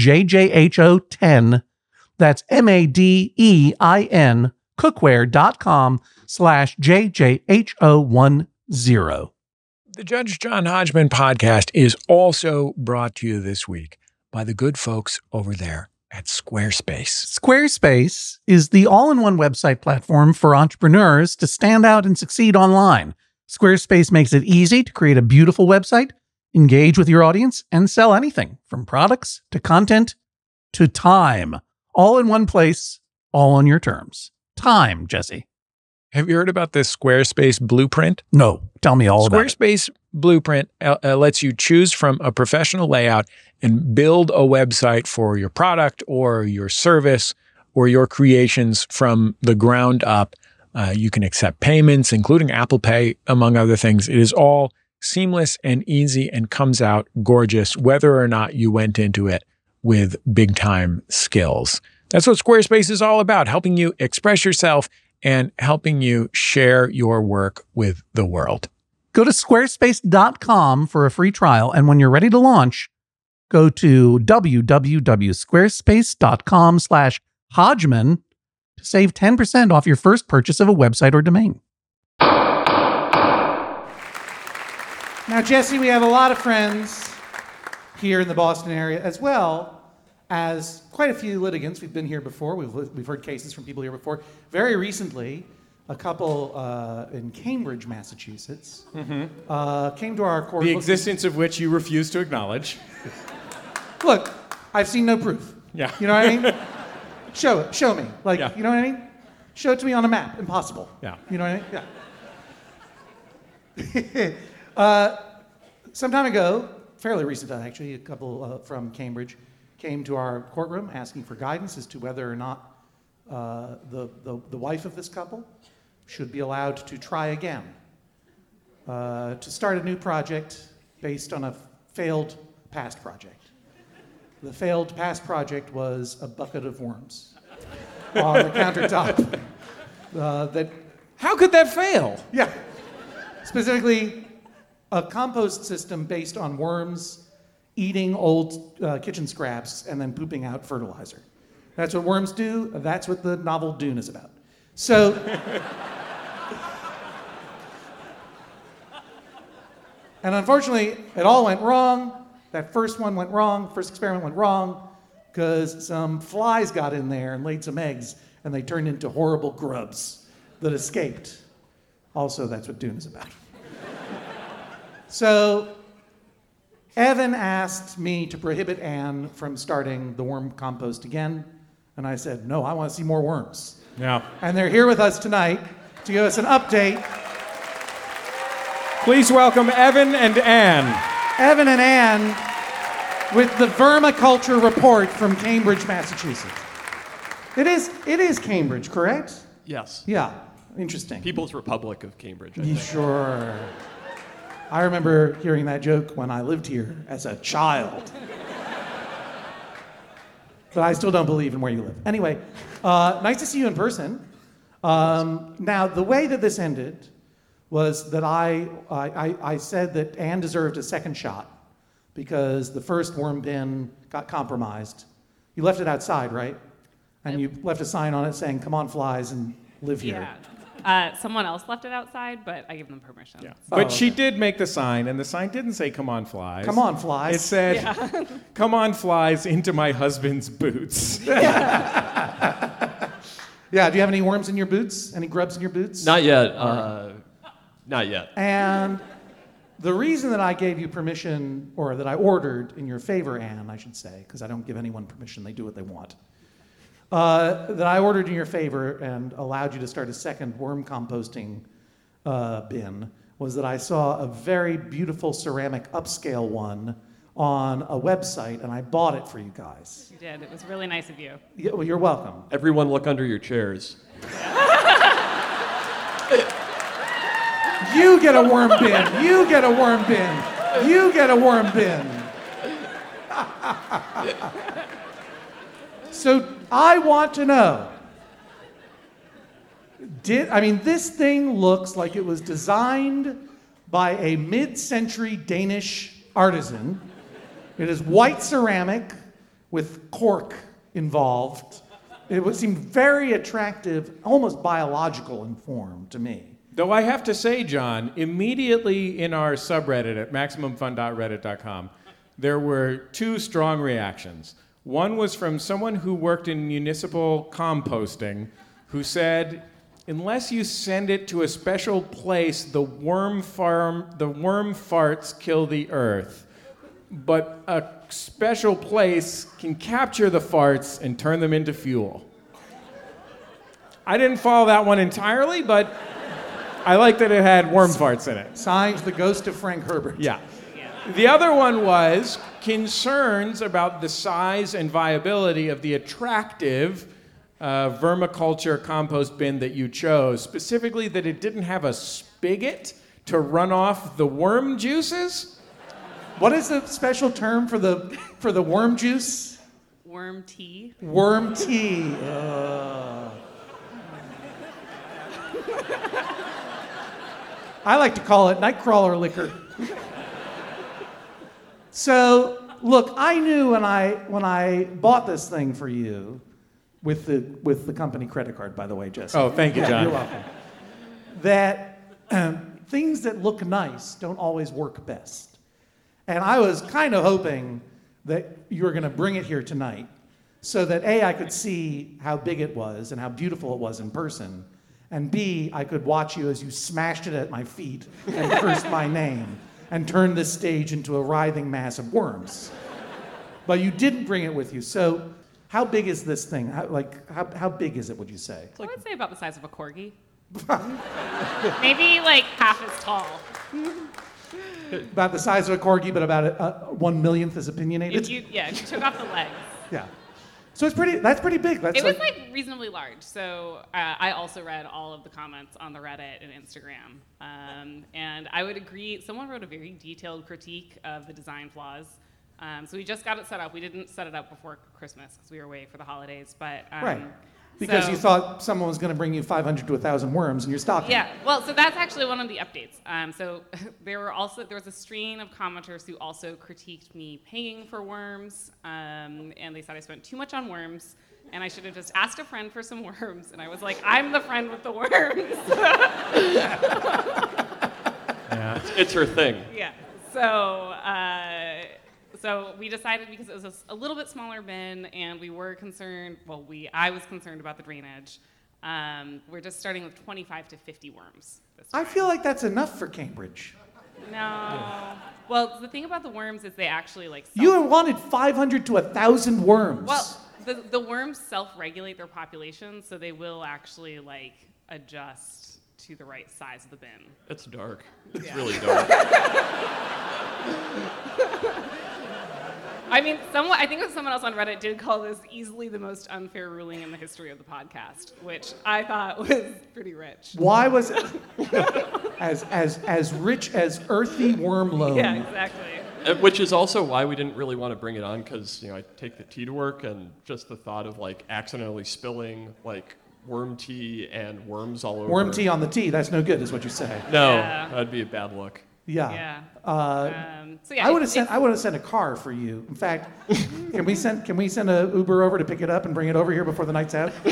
JJHO10. That's M-A-D-E-I-N cookware.com slash JJHO10. The Judge John Hodgman podcast is also brought to you this week by the good folks over there at Squarespace. Squarespace is the all-in-one website platform for entrepreneurs to stand out and succeed online. Squarespace makes it easy to create a beautiful website, engage with your audience, and sell anything from products to content to time. All in one place, all on your terms. Time, Jesse. Have you heard about this Squarespace blueprint? No. Tell me all about it. Squarespace blueprint uh, uh, lets you choose from a professional layout and build a website for your product or your service or your creations from the ground up. Uh, you can accept payments, including Apple Pay, among other things. It is all seamless and easy and comes out gorgeous, whether or not you went into it with big time skills. That's what Squarespace is all about, helping you express yourself and helping you share your work with the world. Go to squarespace dot com for a free trial. And when you're ready to launch, go to www.squarespace.com slash Hodgman to save ten percent off your first purchase of a website or domain. Now, Jesse, we have a lot of friends here in the Boston area, as well as quite a few litigants. We've been here before. We've, we've heard cases from people here before. Very recently, a couple uh, in Cambridge, Massachusetts, mm-hmm. uh, came to our court. The existence of which you refuse to acknowledge. Look, I've seen no proof. Yeah. You know what I mean? Show it. Show me. Like, yeah. You know what I mean? Show it to me on a map. Impossible. Yeah. You know what I mean? Yeah. uh, some time ago, fairly recent actually, a couple uh, from Cambridge came to our courtroom asking for guidance as to whether or not uh, the, the, the wife of this couple should be allowed to try again, uh, to start a new project based on a failed past project. The failed past project was a bucket of worms on the countertop. Uh, that How could that fail? Yeah. Specifically, a compost system based on worms eating old uh, kitchen scraps and then pooping out fertilizer. That's what worms do. That's what the novel Dune is about. So, and unfortunately, it all went wrong. That first one went wrong. First experiment went wrong because some flies got in there and laid some eggs, and they turned into horrible grubs that escaped. Also, that's what Dune is about. So, Evan asked me to prohibit Anne from starting the worm compost again And I said, no, I want to see more worms. Yeah. And they're here with us tonight to give us an update. Please welcome Evan and Anne. Evan and Anne with the Vermiculture Report from Cambridge, Massachusetts. It is, it is Cambridge, correct? Yes. Yeah, interesting. People's Republic of Cambridge. I Yeah, think. sure. I remember hearing that joke when I lived here as a child. But I still don't believe in where you live. Anyway, uh, nice to see you in person. Um, now, the way that this ended was that I, I, I said that Anne deserved a second shot because the first worm bin got compromised. You left it outside, right? And you left a sign on it saying, come on, flies, and live here. Yeah. Uh, someone else left it outside, but I gave them permission. Yeah. Oh, But she okay. did make the sign, and the sign didn't say, come on, flies. Come on, flies. It said, Yeah. come on, flies, into my husband's boots. Yeah, do you have any worms in your boots? Any grubs in your boots? Not yet. Uh, not yet. And the reason that I gave you permission, or that I ordered in your favor, Anne, I should say, because I don't give anyone permission, they do what they want, uh, that I ordered in your favor and allowed you to start a second worm composting uh, bin, was that I saw a very beautiful ceramic upscale one on a website, and I bought it for you guys. You did. It was really nice of you. Yeah, well, you're welcome. Everyone look under your chairs. You get a worm bin. You get a worm bin. You get a worm bin. So I want to know, did, I mean, this thing looks like it was designed by a mid-century Danish artisan. It is white ceramic with cork involved. It would seem very attractive, almost biological in form to me. Though I have to say, John, immediately in our subreddit at maximum fun dot reddit dot com, there were two strong reactions. One was from someone who worked in municipal composting who said, unless you send it to a special place, the worm farm, the worm farts kill the earth. But a special place can capture the farts and turn them into fuel. I didn't follow that one entirely, but I like that it had worm farts in it. Signed, the ghost of Frank Herbert. Yeah. The other one was concerns about the size and viability of the attractive uh, vermiculture compost bin that you chose, specifically that it didn't have a spigot to run off the worm juices. What is the special term for the for the worm juice? Worm tea. Worm tea. Uh. I like to call it nightcrawler liquor. So, look, I knew when I when I bought this thing for you, with the with the company credit card, by the way, Jesse. Oh, thank you, Yeah, John. You're welcome. That um, things that look nice don't always work best. And I was kind of hoping that you were going to bring it here tonight so that A, I could see how big it was and how beautiful it was in person, and B, I could watch you as you smashed it at my feet and cursed my name and turned this stage into a writhing mass of worms. But you didn't bring it with you. So how big is this thing? How, like, how, how big is it, would you say? I would say about the size of a corgi. Maybe like half as tall. About the size of a corgi, but about a, a one millionth as opinionated? If you, yeah, if you took off the legs. Yeah. So it's pretty, that's pretty big. That's It was like reasonably large. So uh, I also read all of the comments on the Reddit and Instagram. Um, and I would agree, someone wrote a very detailed critique of the design flaws. Um, so we just got it set up. We didn't set it up before Christmas because we were away for the holidays. But um, right. Because so, you thought someone was going to bring you five hundred to one thousand worms in your stocking. Yeah, well, so that's actually one of the updates. Um, so there were also there was a stream of commenters who also critiqued me paying for worms, um, and they said I spent too much on worms, and I should have just asked a friend for some worms. And I was like, I'm the friend with the worms. Yeah, it's, it's her thing. Yeah. So. Uh, So we decided because it was a, a little bit smaller bin, and we were concerned. Well, we I was concerned about the drainage. Um, we're just starting with twenty-five to fifty worms. This time. I feel like that's enough for Cambridge. No. Yeah. Well, the thing about the worms is they actually like. You wanted five hundred to one thousand worms. Well, the, the worms self-regulate their population, so they will actually like adjust to the right size of the bin. It's dark. It's Yeah. really dark. I mean, someone, I think it was someone else on Reddit did call this easily the most unfair ruling in the history of the podcast, which I thought was pretty rich. Why was it as as as rich as earthy worm loam? Yeah, exactly. Uh, Which is also why we didn't really want to bring it on, because you know I take the tea to work, and just the thought of like accidentally spilling like worm tea and worms all over. Worm tea on the tea. That's no good, is what you say. No, Yeah. that'd be a bad look. Yeah. Yeah. Uh, Um, so yeah, I would have it's- sent. I would have sent a car for you. In fact, can we send? Can we send a Uber over to pick it up and bring it over here before the night's out?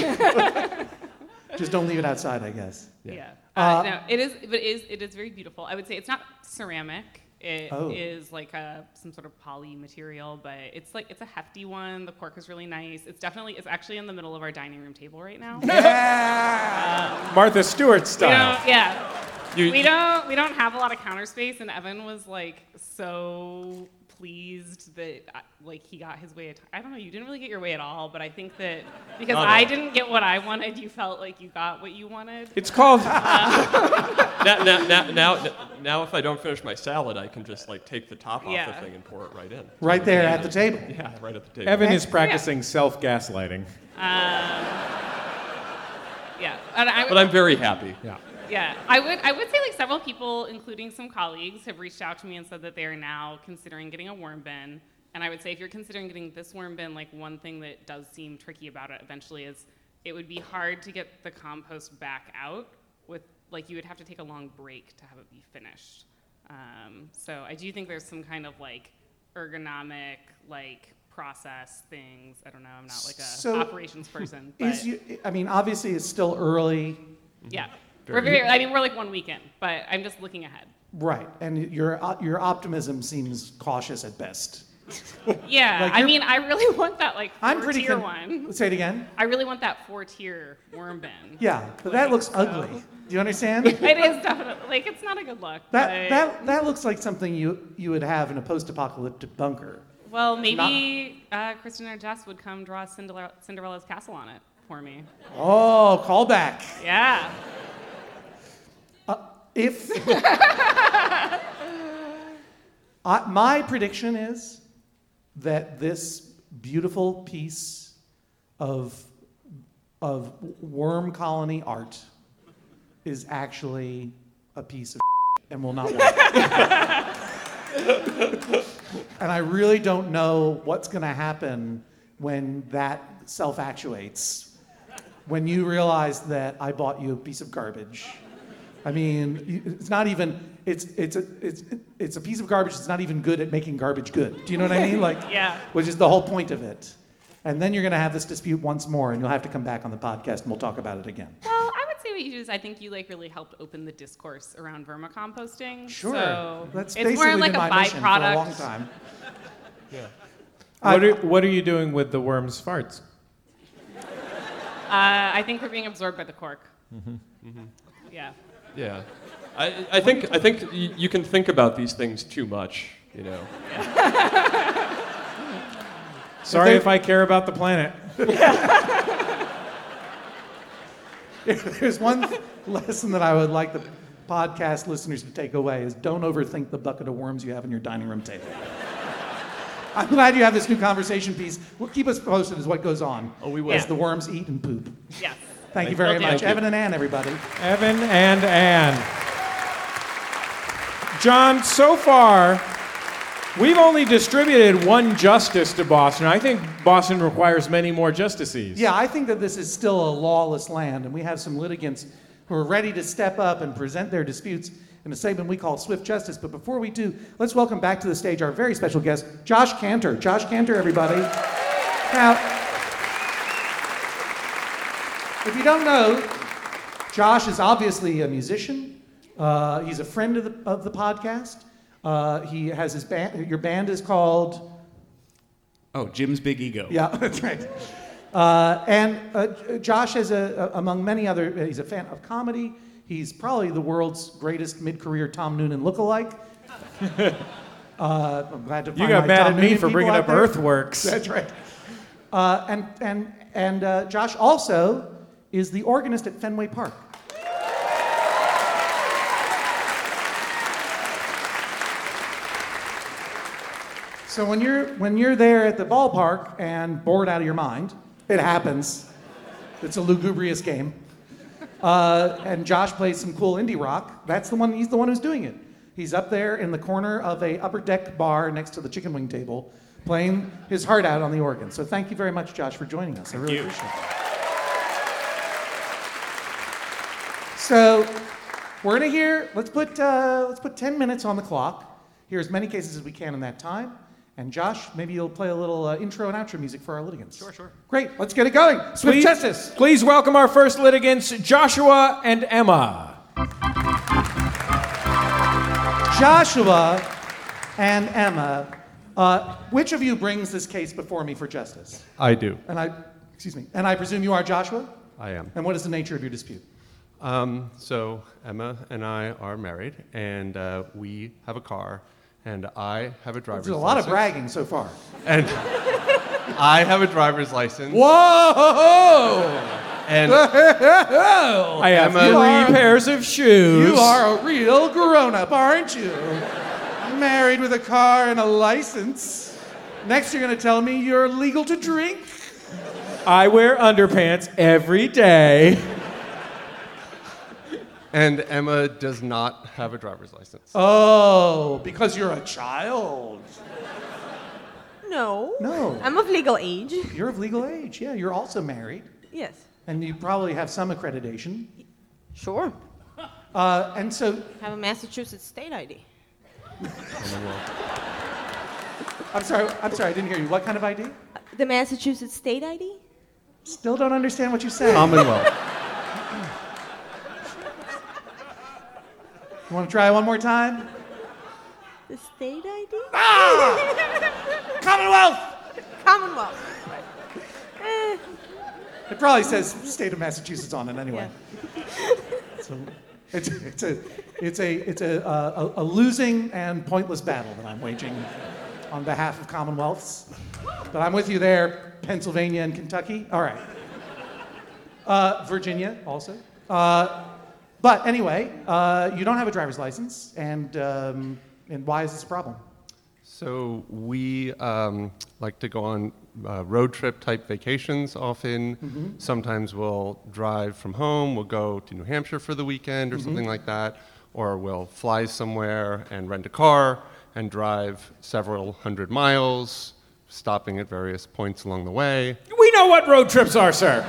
Just don't leave it outside, I guess. Yeah. Uh, Uh, no, it is, but it is, it is very beautiful. I would say it's not ceramic. It is Oh. like a some sort of poly material, but it's like it's a hefty one. The cork is really nice. It's definitely it's actually in the middle of our dining room table right now. Yeah. Martha Stewart We style. don't, yeah. You- we don't we don't have a lot of counter space, and Evan was like so pleased that uh, like he got his way. At, I don't know. You didn't really get your way at all, but I think that because Not at I all. didn't get what I wanted, you felt like you got what you wanted. It's called. now, now, now, now, now, if I don't finish my salad, I can just like take the top off Yeah. the thing and pour it right in. Right there at the table. Yeah, right at the table. Evan is practicing self-gaslighting. Um, yeah, and I, But I'm very happy. Yeah. Yeah, I would I would say like several people, including some colleagues, have reached out to me and said that they are now considering getting a worm bin. And I would say if you're considering getting this worm bin, like one thing that does seem tricky about it eventually is it would be hard to get the compost back out with like you would have to take a long break to have it be finished. Um, so I do think there's some kind of like ergonomic like process things. I don't know. I'm not like a So, operations person. But Is you, I mean, obviously, it's still early. yeah, we're very. I mean, we're like one weekend, but I'm just looking ahead. Right, and your uh, your optimism seems cautious at best. Yeah, Like I you're- mean, I really want that like I'm four pretty tier con- one. Say it again. I really want that four tier worm bin. Yeah, but that looks ugly. Do you understand? It is definitely like it's not a good look. That but, that that looks like something you you would have in a post-apocalyptic bunker. well, maybe uh, Kristen or Jess would come draw Cinderella, Cinderella's castle on it for me. Oh, callback. Yeah. If I, my prediction is that this beautiful piece of of worm colony art is actually a piece of and will not work. And I really don't know what's going to happen when that self-actuates. When you realize that I bought you a piece of garbage. I mean, you- it's not even, it's, it's, a, it's, it's a piece of garbage that's not even good at making garbage good. Do you know what I mean? Like, Yeah. Which is the whole point of it. And then you're going to have this dispute once more, and you'll have to come back on the podcast, and we'll talk about it again. Well, I would say what you do is I think you like really helped open the discourse around vermicomposting. Sure. So That's it's basically more like been a my mission for a byproduct. long time. Yeah. What are, what are you doing with the worm's farts? Uh, I think we're being absorbed by the cork. Mm-hmm. Yeah. Yeah. I, I think I think y- you can think about these things too much, you know. Sorry if I care about the planet. If there's one lesson that I would like the podcast listeners to take away is don't overthink the bucket of worms you have on your dining room table. I'm glad you have this new conversation piece. We'll keep us posted as what goes on. Oh, we will. As the worms eat and poop. Yes. Thank you very Will do. much. Thank you. Evan and Ann, everybody. Evan and Ann. John, so far, we've only distributed one justice to Boston. I think Boston requires many more justices. Yeah, I think that this is still a lawless land, and we have some litigants who are ready to step up and present their disputes in a segment we call Swift Justice. But before we do, let's welcome back to the stage our very special guest, Josh Cantor. Josh Cantor, everybody. Now, if you don't know, Josh is obviously a musician. Uh, he's a friend of the, of the podcast. Uh, he has his band. Your band is called... Oh, Jim's Big Ego. Yeah, that's right. Uh, and uh, Josh has a, a, among many other, he's a fan of comedy. He's probably the world's greatest mid-career Tom Noonan lookalike. uh, I'm glad to find You got my mad Tom at me Noonan for people bringing out up there. Earthworks. That's right. Uh, and and, and uh, Josh also is the organist at Fenway Park. So when you're when you're there at the ballpark and bored out of your mind, it happens. It's a lugubrious game. Uh, and Josh plays some cool indie rock. That's the one. He's the one who's doing it. He's up there in the corner of a upper deck bar next to the chicken wing table, playing his heart out on the organ. So thank you very much, Josh, for joining us. I really you. appreciate it. So we're gonna hear. Let's put uh, let's put ten minutes on the clock. Hear as many cases as we can in that time. And Josh, maybe you'll play a little uh, intro and outro music for our litigants. Sure, sure. Great, let's get it going. Swift Please, Justice. Please welcome our first litigants, Joshua and Emma. Joshua and Emma, uh, which of you brings this case before me for justice? I do. And I, excuse me, and I presume you are Joshua? I am. And what is the nature of your dispute? Um, so Emma and I are married, and uh, we have a car, and I have a driver's There's a lot license. of bragging so far. And I have a driver's license. Whoa! And I have Emma, three pairs of shoes. You are a real grown-up, aren't you? Married with a car and a license. Next, you're going to tell me you're legal to drink? I wear underpants every day. And Emma does not have a driver's license. Oh, because you're a child. No. No. I'm of legal age. You're of legal age, yeah. You're also married. Yes. And you probably have some accreditation. Sure. Uh, and so... I have a Massachusetts state I D. I'm sorry, I'm sorry, I didn't hear you. What kind of I D? The Massachusetts state I D? Still don't understand what you said. Commonwealth. You want to try one more time? The state I D? Ah! Commonwealth! Commonwealth. Eh. It probably says state of Massachusetts on it anyway. Yeah. So it's, it's a, it's a, it's a, a, a losing and pointless battle that I'm waging on behalf of Commonwealths. But I'm with you there, Pennsylvania and Kentucky. All right. Uh, Virginia also. Uh, but anyway, uh, you don't have a driver's license, and, um, and why is this a problem? So we um, like to go on uh, road trip type vacations often. Mm-hmm. Sometimes we'll drive from home, we'll go to New Hampshire for the weekend or Mhm. something like that, or we'll fly somewhere and rent a car and drive several hundred miles, stopping at various points along the way. We know what road trips are, sir.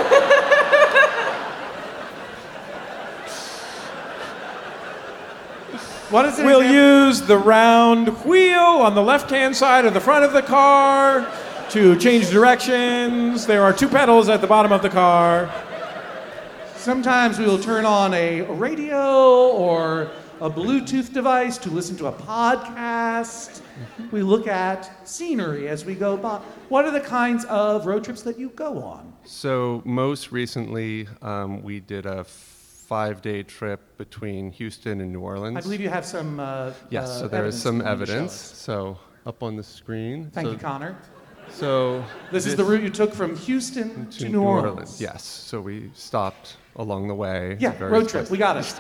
What is it? We'll use the round wheel on the left-hand side of the front of the car to change directions. There are two pedals at the bottom of the car. Sometimes we will turn on a radio or a Bluetooth device to listen to a podcast. We look at scenery as we go by. What are the kinds of road trips that you go on? So most recently, um, we did a five-day trip between Houston and New Orleans. I believe you have some. Uh, Yes, uh, so there is some you want to show evidence. us. So up on the screen. Thank so, you, Connor. So This is the route you took from Houston to, to New Orleans. Yes. So we stopped along the way. Yeah, at various road trip. places. We got it.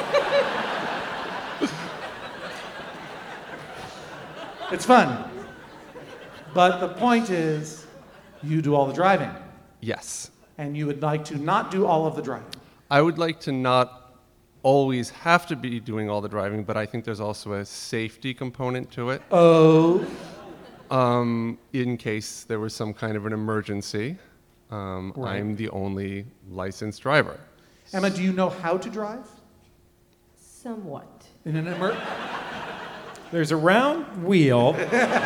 It's fun. But the point is, you do all the driving. Yes. And you would like to not do all of the driving. I would like to not always have to be doing all the driving, but I think there's also a safety component to it. Oh. Um, in case there was some kind of an emergency, um, Right. I'm the only licensed driver. Emma, do you know how to drive? Somewhat. In an emer- There's a round wheel.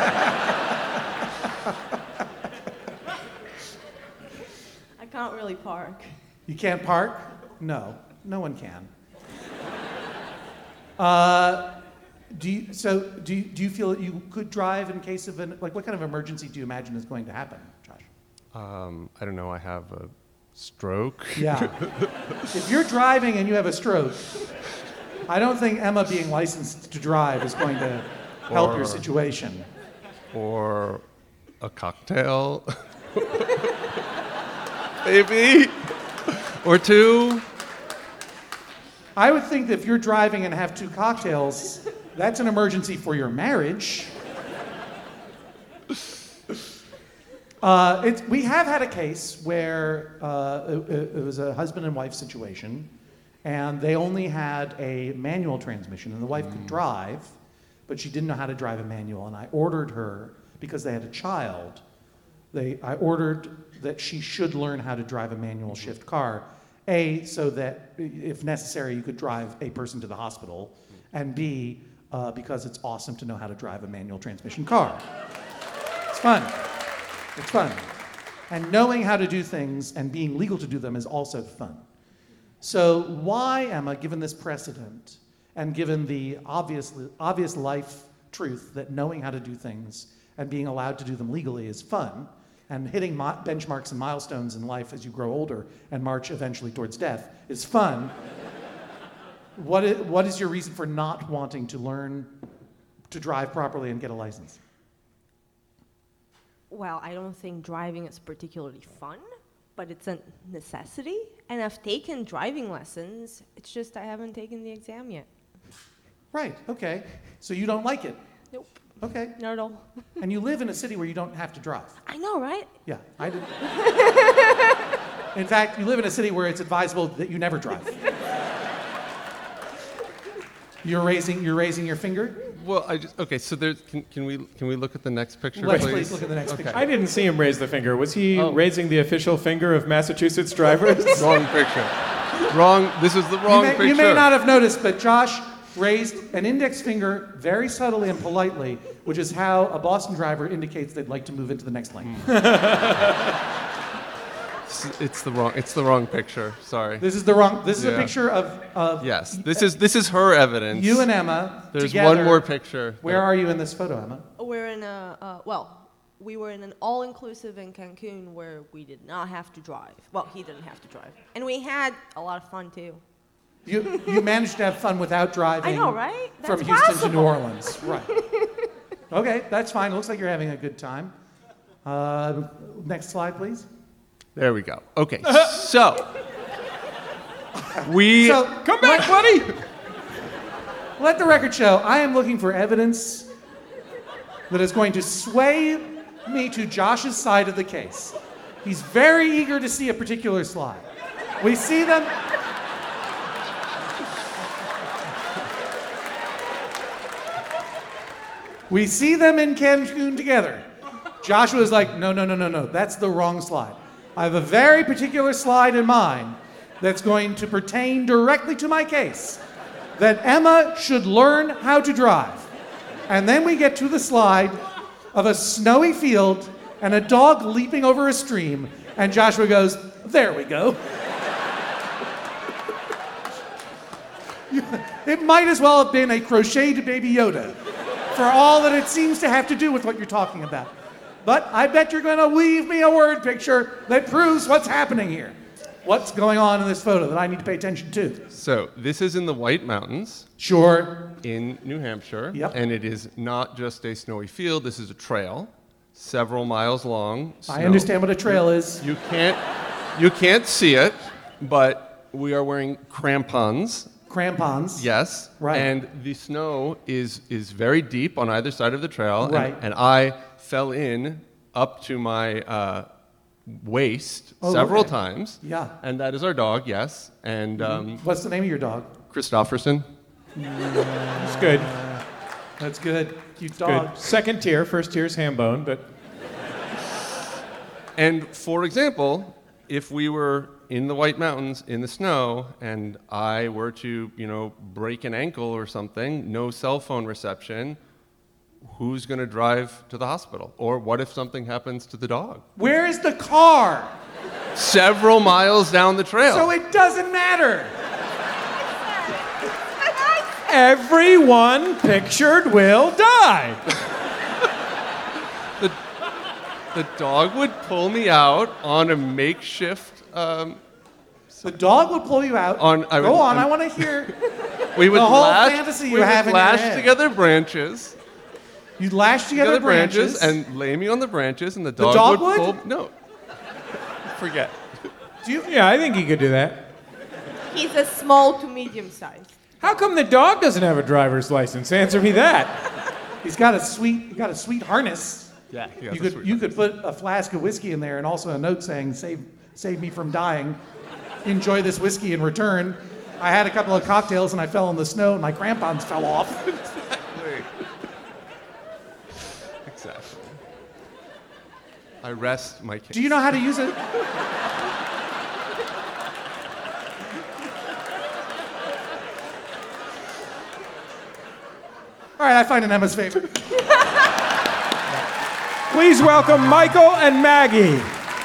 I can't really park. You can't park? No, no one can. Uh, do you, so do you, do you feel that you could drive in case of an, like what kind of emergency do you imagine is going to happen, Josh? Um, I don't know, I have a stroke. Yeah. If you're driving and you have a stroke, I don't think Emma being licensed to drive is going to help your Or- situation. Or a cocktail. Maybe. Or two. I would think that if you're driving and have two cocktails, that's an emergency for your marriage. Uh, it's, we have had a case where uh, it, it was a husband and wife situation, and they only had a manual transmission, and the wife could drive, but she didn't know how to drive a manual. And I ordered her, because they had a child, they, I ordered that she should learn how to drive a manual shift car. A, so that if necessary, you could drive a person to the hospital, and B, uh, because it's awesome to know how to drive a manual transmission car. It's fun. It's fun. And knowing how to do things and being legal to do them is also fun. So why, Emma, given this precedent, and given the obvious, obvious life truth that knowing how to do things and being allowed to do them legally is fun, and hitting mo- benchmarks and milestones in life as you grow older and march eventually towards death is fun, what is, what is your reason for not wanting to learn to drive properly and get a license? Well, I don't think driving is particularly fun, but it's a necessity. And I've taken driving lessons. It's just I haven't taken the exam yet. Right, okay. So you don't like it? Nope. Okay. Not at all. And you live in a city where you don't have to drive. I know, right? Yeah, I did. In fact, you live in a city where it's advisable that you never drive. You're raising, you're raising your finger? Well, I just, okay, so there's, can, can we can we look at the next picture, Let's please? please look at the next okay. picture. I didn't see him raise the finger. Was he Oh. raising the official finger of Massachusetts drivers? Wrong picture. Wrong, this is the wrong you may, picture. You may not have noticed, but Josh raised an index finger very subtly and politely, which is how a Boston driver indicates they'd like to move into the next lane. It's, it's the wrong. It's the wrong picture. Sorry. This is the wrong. This is Yeah. a picture of, of. Yes. This is this is her evidence. You and Emma. There's together. one more picture. Where are you in this photo, Emma? We're in a, uh, well, we were in an all-inclusive in Cancun where we did not have to drive. Well, he didn't have to drive. And we had a lot of fun, too. You you managed to have fun without driving. I know, right? From That's Houston possible. to New Orleans, right? Okay, that's fine. Looks like you're having a good time. Uh, next slide, please. There we go. Okay. So we So come back, buddy. Let the record show. I am looking for evidence that is going to sway me to Josh's side of the case. He's very eager to see a particular slide. We see them. We see them in Cancun together. Joshua's like, no, no, no, no, no. That's the wrong slide. I have a very particular slide in mind that's going to pertain directly to my case, that Emma should learn how to drive. And then we get to the slide of a snowy field and a dog leaping over a stream, and Joshua goes, there we go. It might as well have been a crocheted Baby Yoda, for all that it seems to have to do with what you're talking about. But I bet you're going to weave me a word picture that proves what's happening here. What's going on in this photo that I need to pay attention to? So this is in the White Mountains. Sure. In New Hampshire. Yep. And it is not just a snowy field. This is a trail, several miles long. I snow. understand what a trail is. You can't, you can't see it, but we are wearing crampons. Crampons. Yes. Right. And the snow is is very deep on either side of the trail. and- Right. And, I fell in up to my uh, waist Oh, several okay. times. Yeah. And that is our dog, yes. And um, What's the name of your dog? Christofferson. It's good. That's good. Cute Good. dog. Second tier. First tier is Hambone, but And for example, if we were in the White Mountains in the snow and I were to, you know, break an ankle or something, no cell phone reception, who's going to drive to the hospital? Or what if something happens to the dog? Where is the car? Several miles down the trail. So it doesn't matter. everyone pictured will die. the, the dog would pull me out on a makeshift. Um, the dog would pull you out. On, I Go would, on, um, I want to hear we would the whole lash, fantasy we you have would in your lash head. together branches. You'd lash together, branches. branches and lay me on the branches, and the The dog, dog would, would? pull. No, forget. Do you? Yeah, I think he could do that. He's a small to medium size. How come the dog doesn't have a driver's license? Answer me that. He's got a sweet, he got a sweet harness. Yeah, he got You the could sweet you could put a flask of whiskey in there and also a note saying "Save save me from dying." Enjoy this whiskey in return. I had a couple of cocktails and I fell in the snow and my crampons fell off. Exactly. I rest my case. Do you know how to use it? All right, I find an Emma's favor. Please welcome Michael and Maggie.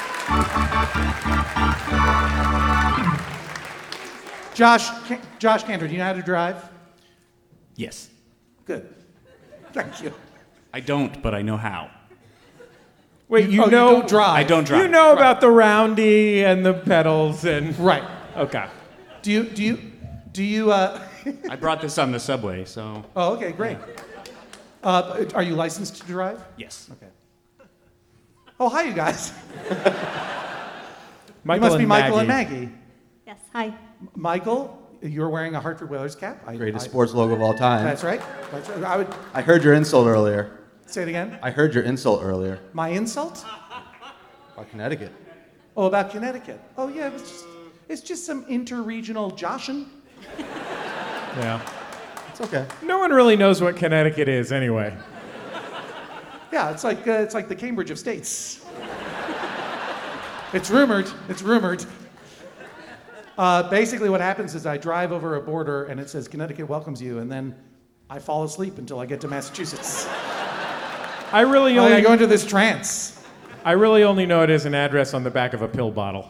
Josh, Ca- Josh Cantor, do you know how to drive? Yes. Good. Thank you. I don't, but I know how. Wait, you oh, know you don't drive. I don't drive. You know about the roundy and the pedals and Right. okay. Do you do you do you? Uh... I brought this on the subway, so. Oh, okay, great. Uh, are you licensed to drive? Yes. Okay. Oh, hi, you guys. Michael you must be and Michael and Maggie. Maggie. Yes, hi. M- Michael, you're wearing a Hartford Whalers cap. I, Greatest I- sports logo of all time. That's right. That's right. I would I heard your insult earlier. say it again. I heard your insult earlier. My insult? About Connecticut. Oh, about Connecticut. Oh, yeah. It's just, it's just some interregional joshin. Yeah. It's okay. No one really knows what Connecticut is anyway. Yeah, it's like uh, it's like the Cambridge of States. It's rumored. It's rumored. Uh, basically, what happens is I drive over a border and it says Connecticut welcomes you, and then I fall asleep until I get to Massachusetts. I really Oh, only I go into this trance. I really only know it as an address on the back of a pill bottle.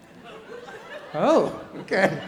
Oh, okay.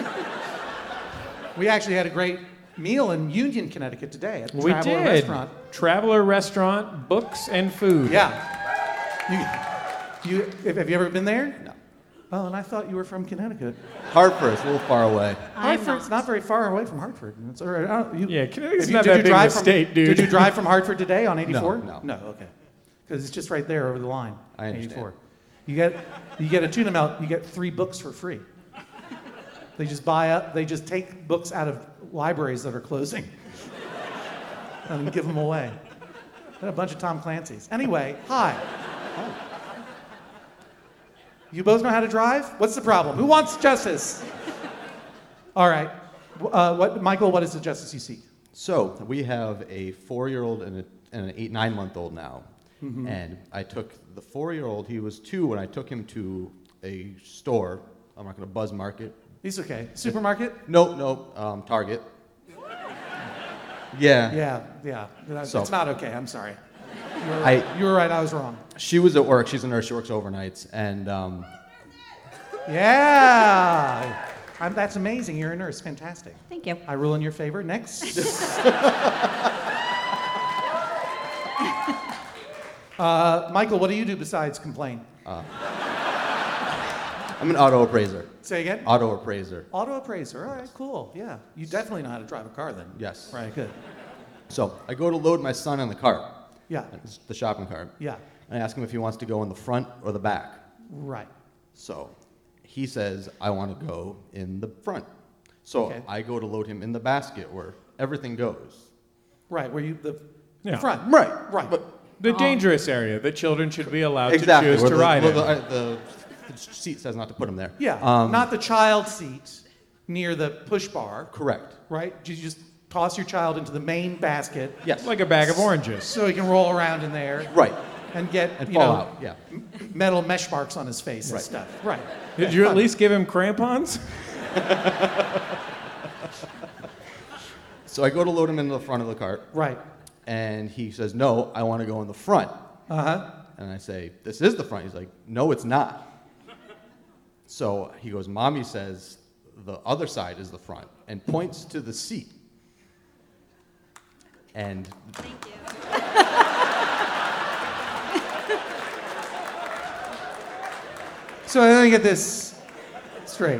We actually had a great meal in Union, Connecticut today at the We Traveler did. Restaurant. Traveler Restaurant, books and food. Yeah. You, you, have have you ever been there? No. Oh, and I thought you were from Connecticut. Hartford, it's a little far away. Hartford's not very far away from Hartford. It's all right. I don't- you- Yeah, Connecticut's Have you- not did that you big of a drive from- state, dude. Did you drive from Hartford today on eighty-four? No, No, okay. Because it's just right there over the line. I understand. eighty-four. You get, you get a tuna melt, you get three books for free. They just buy up, they just take books out of libraries that are closing and give them away. And a bunch of Tom Clancy's. Anyway, hi. You both know how to drive? What's the problem? Who wants justice? All right. Uh, what, Michael, what is the justice you seek? So we have a four-year-old and, a, and an eight, nine-month-old now. Mhm. And I took the four-year-old, he was two, when I took him to a store. I'm not going to buzz market. He's okay. Supermarket? No, no, um, Target. Yeah. Yeah, yeah. That's, So- that's not okay. I'm sorry. You were, I- right. you were right. I was wrong. She was at work. She's a nurse. She works overnights. And um, Yeah. I'm, that's amazing. You're a nurse. Fantastic. Thank you. I rule in your favor. Next. uh, Michael, what do you do besides complain? uh, I'm an auto appraiser. Say again? Auto appraiser. Auto appraiser. All right, cool. Yeah. You definitely know how to drive a car then. Yes. Right, good. So I go to load my son in the cart. Yeah. It's the shopping cart. Yeah. And I ask him if he wants to go in the front or the back. Right. So he says, I want to go in the front. So Okay. I go to load him in the basket where everything goes. Right, where you, the, Yeah. the front. Right. Right. But The dangerous area that children should be allowed exactly. to choose where to the, ride where in. the, uh, the, the seat says not to put him there. Yeah, Um, not the child seat near the push bar. Correct. Right? You just toss your child into the main basket. Yes. Like a bag of oranges. So he can roll around in there. Right. And get, And you fall know, out, yeah. m- metal mesh marks on his face and Right. stuff. Right. Did you at least give him crampons? So I go to load him into the front of the cart. Right. And he says, no, I want to go in the front. Uh-huh. And I say, this is the front. He's like, no, it's not. So he goes, Mommy says the other side is the front, and points to the seat. And Thank you. So let me get this straight.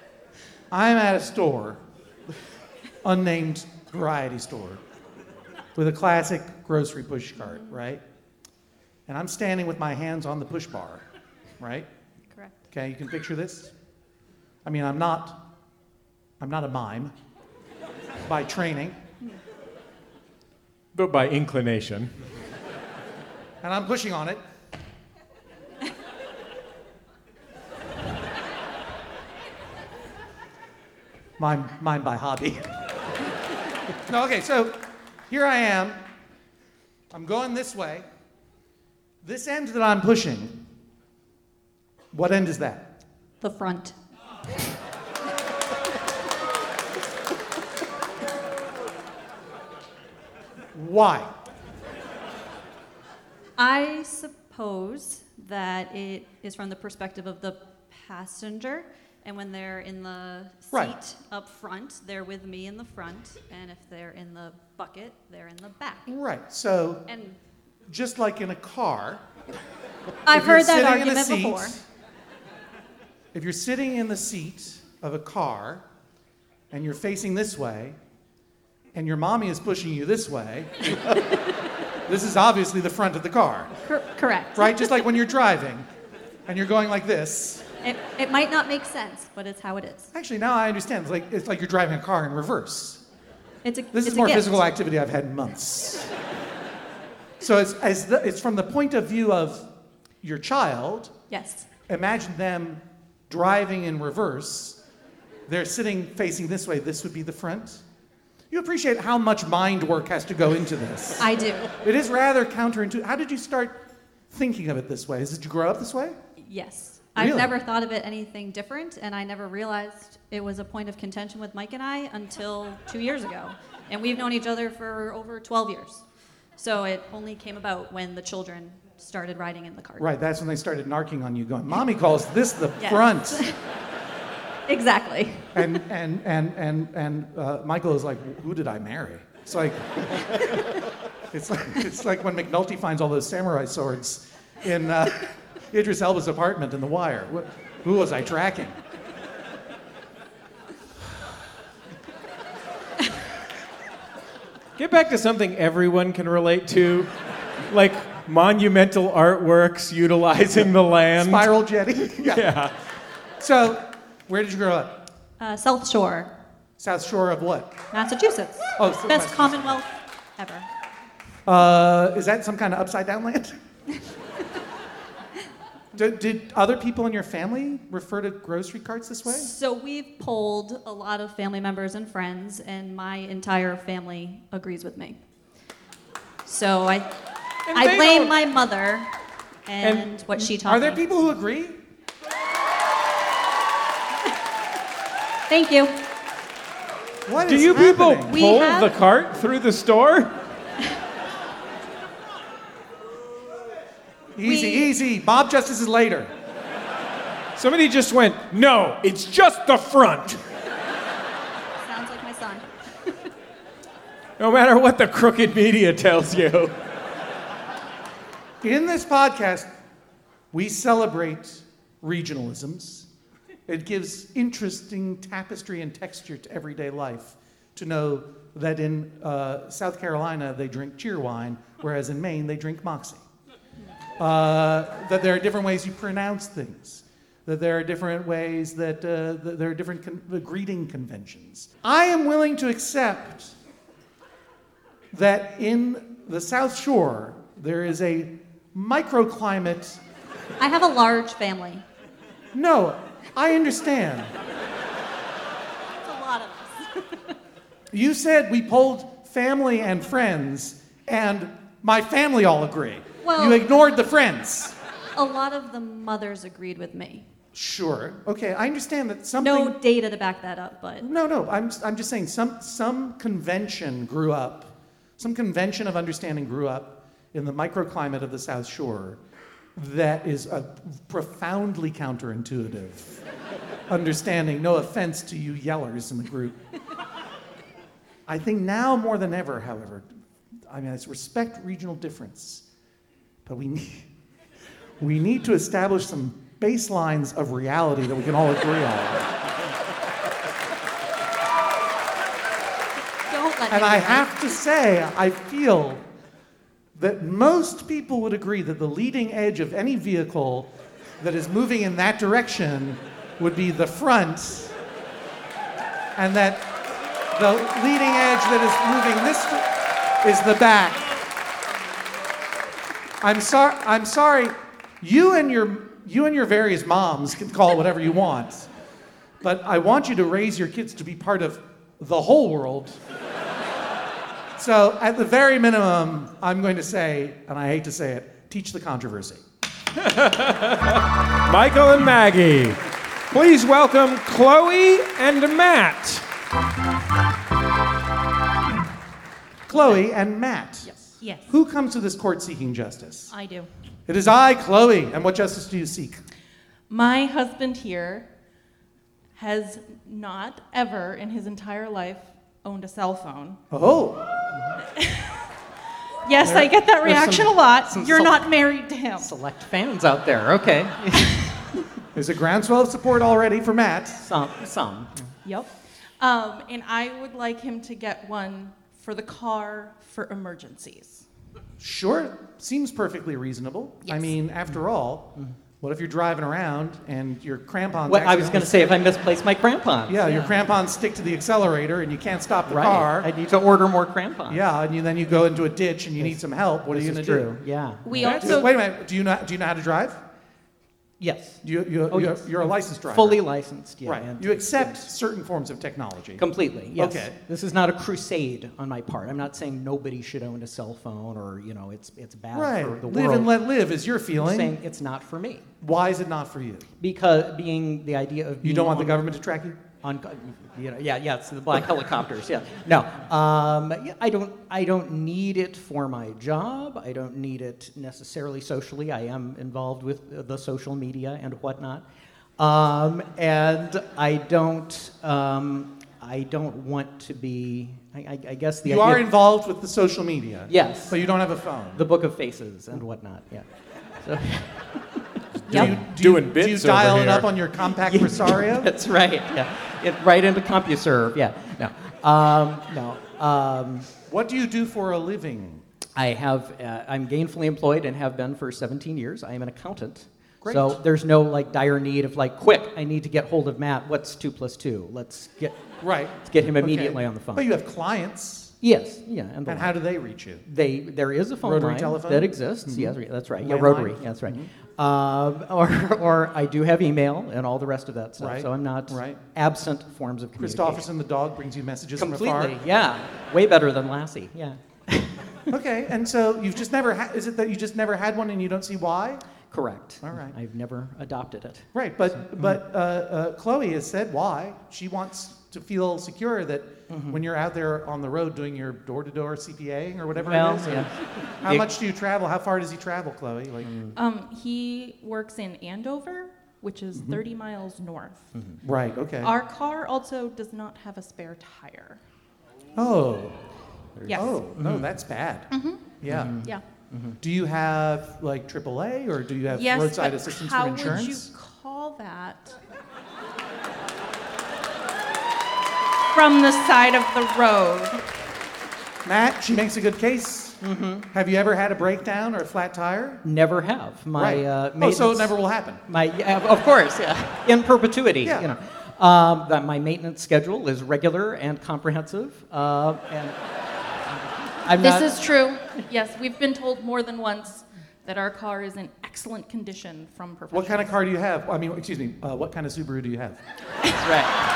I'm at a store, unnamed variety store, with a classic grocery push cart, right? And I'm standing with my hands on the push bar, right? Correct. Okay, you can picture this? I mean, I'm not, I'm not a mime by training. But by inclination. And I'm pushing on it. Mine, mine by hobby. No, okay, so here I am. I'm going this way. This end that I'm pushing, what end is that? The front. Why? I suppose that it is from the perspective of the passenger, and when they're in the seat Right. up front, they're with me in the front, and if they're in the bucket, they're in the back. Right, so And just like in a car, I've if you're heard that sitting in a argument seat- before. If you're sitting in the seat of a car and you're facing this way, and your mommy is pushing you this way, this is obviously the front of the car. Cor- correct. Right? Just like when you're driving and you're going like this. It, it might not make sense, but it's how it is. Actually, now I understand. It's like, it's like you're driving a car in reverse. It's a, This it's is a more gift. physical activity I've had in months. So it's, as the, it's from the point of view of your child. Yes. Imagine them driving in reverse. They're sitting facing this way. This would be the front. You appreciate how much mind work has to go into this. I do. It is rather counterintuitive. How did you start thinking of it this way? Did you grow up this way? Yes. Really? I've never thought of it anything different, and I never realized it was a point of contention with Mike and I until two years ago. And we've known each other for over twelve years. So it only came about when the children started riding in the cart. Right, that's when they started narking on you, going, Mommy calls this the Yes. front. Exactly. And and and and and uh, Michael is like, who did I marry? It's like, it's like it's like when McNulty finds all those samurai swords in uh, Idris Elba's apartment in The Wire. What, who was I tracking? Get back to something everyone can relate to, like monumental artworks utilizing the land. Spiral jetty. Yeah. Yeah. So, where did you grow up? Uh, South Shore, South Shore of what? Massachusetts. Oh, so Best Massachusetts. Commonwealth ever. Uh, is that some kind of upside down land? did, did other people in your family refer to grocery carts this way? So we've polled a lot of family members and friends, and my entire family agrees with me. So I, And I they blame don't- my mother and, what she taught Are there me. people who agree? Thank you. What Do is you people happening? We pull have- the cart through the store? Easy, We- easy. Bob Justice is later. Somebody just went, no, it's just the front. Sounds like my son. No matter what the crooked media tells you. In this podcast, we celebrate regionalisms. It gives interesting tapestry and texture to everyday life to know that in uh, South Carolina they drink Cheerwine, whereas in Maine they drink Moxie. Uh, that there are different ways you pronounce things. That there are different ways that, uh, that there are different con- the greeting conventions. I am willing to accept that in the South Shore there is a microclimate. I have a large family. No, I understand. It's a lot of us. You said we polled family and friends, and my family all agree. Well- you ignored the friends. A lot of the mothers agreed with me. Sure. Okay, I understand that something. No data to back that up, but No, no. I'm I'm just saying some some convention grew up, some convention of understanding grew up in the microclimate of the South Shore, that is a profoundly counterintuitive understanding. No offense to you yellers in the group. I think now more than ever, however, I mean, I respect regional difference, but we need, we need to establish some baselines of reality that we can all agree on. don't let And I have to say, I feel that most people would agree that the leading edge of any vehicle that is moving in that direction would be the front, and that the leading edge that is moving this is the back. I'm sorry. I'm sorry. You and your you and your various moms can call it whatever you want, but I want you to raise your kids to be part of the whole world. So, at the very minimum, I'm going to say, and I hate to say it, teach the controversy. Michael and Maggie, please welcome Chloe and Matt. Chloe and Matt. Yes. Yes. Who comes to this court seeking justice? I do. It is I, Chloe. And what justice do you seek? My husband here has not ever in his entire life owned a cell phone. Oh. Yes, There- I get that there's reaction some- a lot. some You're sel- not married to him. Select fans out there. Okay. There's a groundswell of support already for Matt. Some. Some. Yep. Um, and I would like him to get one for the car for emergencies. Sure, seems perfectly reasonable. I mean, after all, what if you're driving around and your crampons... Well, I was accidentally- going to say if I misplaced my crampons. Yeah, your crampons stick to the accelerator and you can't stop the Right. car. I need to order more crampons. Yeah, and you, then you go into a ditch and you need some help. What are This you going is to do? true, yeah. We Do- also- Wait a minute. Do you know, do you know how to drive? Yes. You, you, Oh, you're, yes. you're a licensed driver. Fully licensed, yeah. Right. and- You accept certain forms of technology. Completely, yes. Okay. This is not a crusade on my part. I'm not saying nobody should own a cell phone or, you know, it's it's bad Right. for the Live world. and let live is your feeling. I'm saying it's not for me. Why is it not for you? Because being the idea of You being don't want the on- government to track you? On, you know, yeah, yeah, it's the black helicopters. Yeah, no, um, yeah, I don't. I don't need it for my job. I don't need it necessarily socially. I am involved with the social media and whatnot, um, and I don't. Um, I don't want to be. I, I, I guess the You idea are involved with the social media. Yes, but you don't have a phone. The Book of Faces and whatnot. Yeah. So. Do you, do Doing you, bits do you over dial it here. up on your compact Rosario? That's right. Yeah, it, right into CompuServe. Yeah. No. Um, no. Um, what do you do for a living? I have. Uh, I'm gainfully employed and have been for seventeen years. I am an accountant. Great. So there's no like dire need of like, quick, I need to get hold of Matt. What's two plus two? Let's get. Right. Let's get him Okay. immediately on the phone. But you have clients. Yes, yeah. And, the And like. how do they reach you? They there is a phone Rotary line telephone? that exists. Mhm. Yes, that's right. Yeah, Landline? rotary. Yeah, that's right. Um, or or I do have email and all the rest of that stuff. Right, So I'm not right. absent forms of communication. Christopherson the dog brings you messages Completely. from afar. Yeah, way better than Lassie. Yeah. Okay, and so you've just never had, is it that you just never had one and you don't see why? Correct. All right. I've never adopted it. Right, but but uh, uh, Chloe has said why. She wants to feel secure that Mm-hmm. when you're out there on the road doing your door-to-door C P A ing or whatever Well, it is. or- yeah. How You- much do you travel? How far does he travel, Chloe? Like, Um, he works in Andover, which is Mhm. thirty miles north. Right, okay. Our car also does not have a spare tire. Oh. Yes. Oh, no, Mm-hmm. that's bad. Mhm. Yeah. Mhm. Yeah. Do you have like triple A or do you have Yes, roadside but assistance how for would insurance? you call that? From the side of the road. Matt, she makes a good case. Mm-hmm. Have you ever had a breakdown or a flat tire? Never have. My Right. uh, Oh, so it maintenance- never will happen. My yeah, of course, yeah, in perpetuity. Yeah. You know, um, that my maintenance schedule is regular and comprehensive, uh, and I'm This not. is true. Yes, we've been told more than once that our car is in excellent condition from professionals. What kind of car do you have? I mean, excuse me, uh, what kind of Subaru do you have? That's right.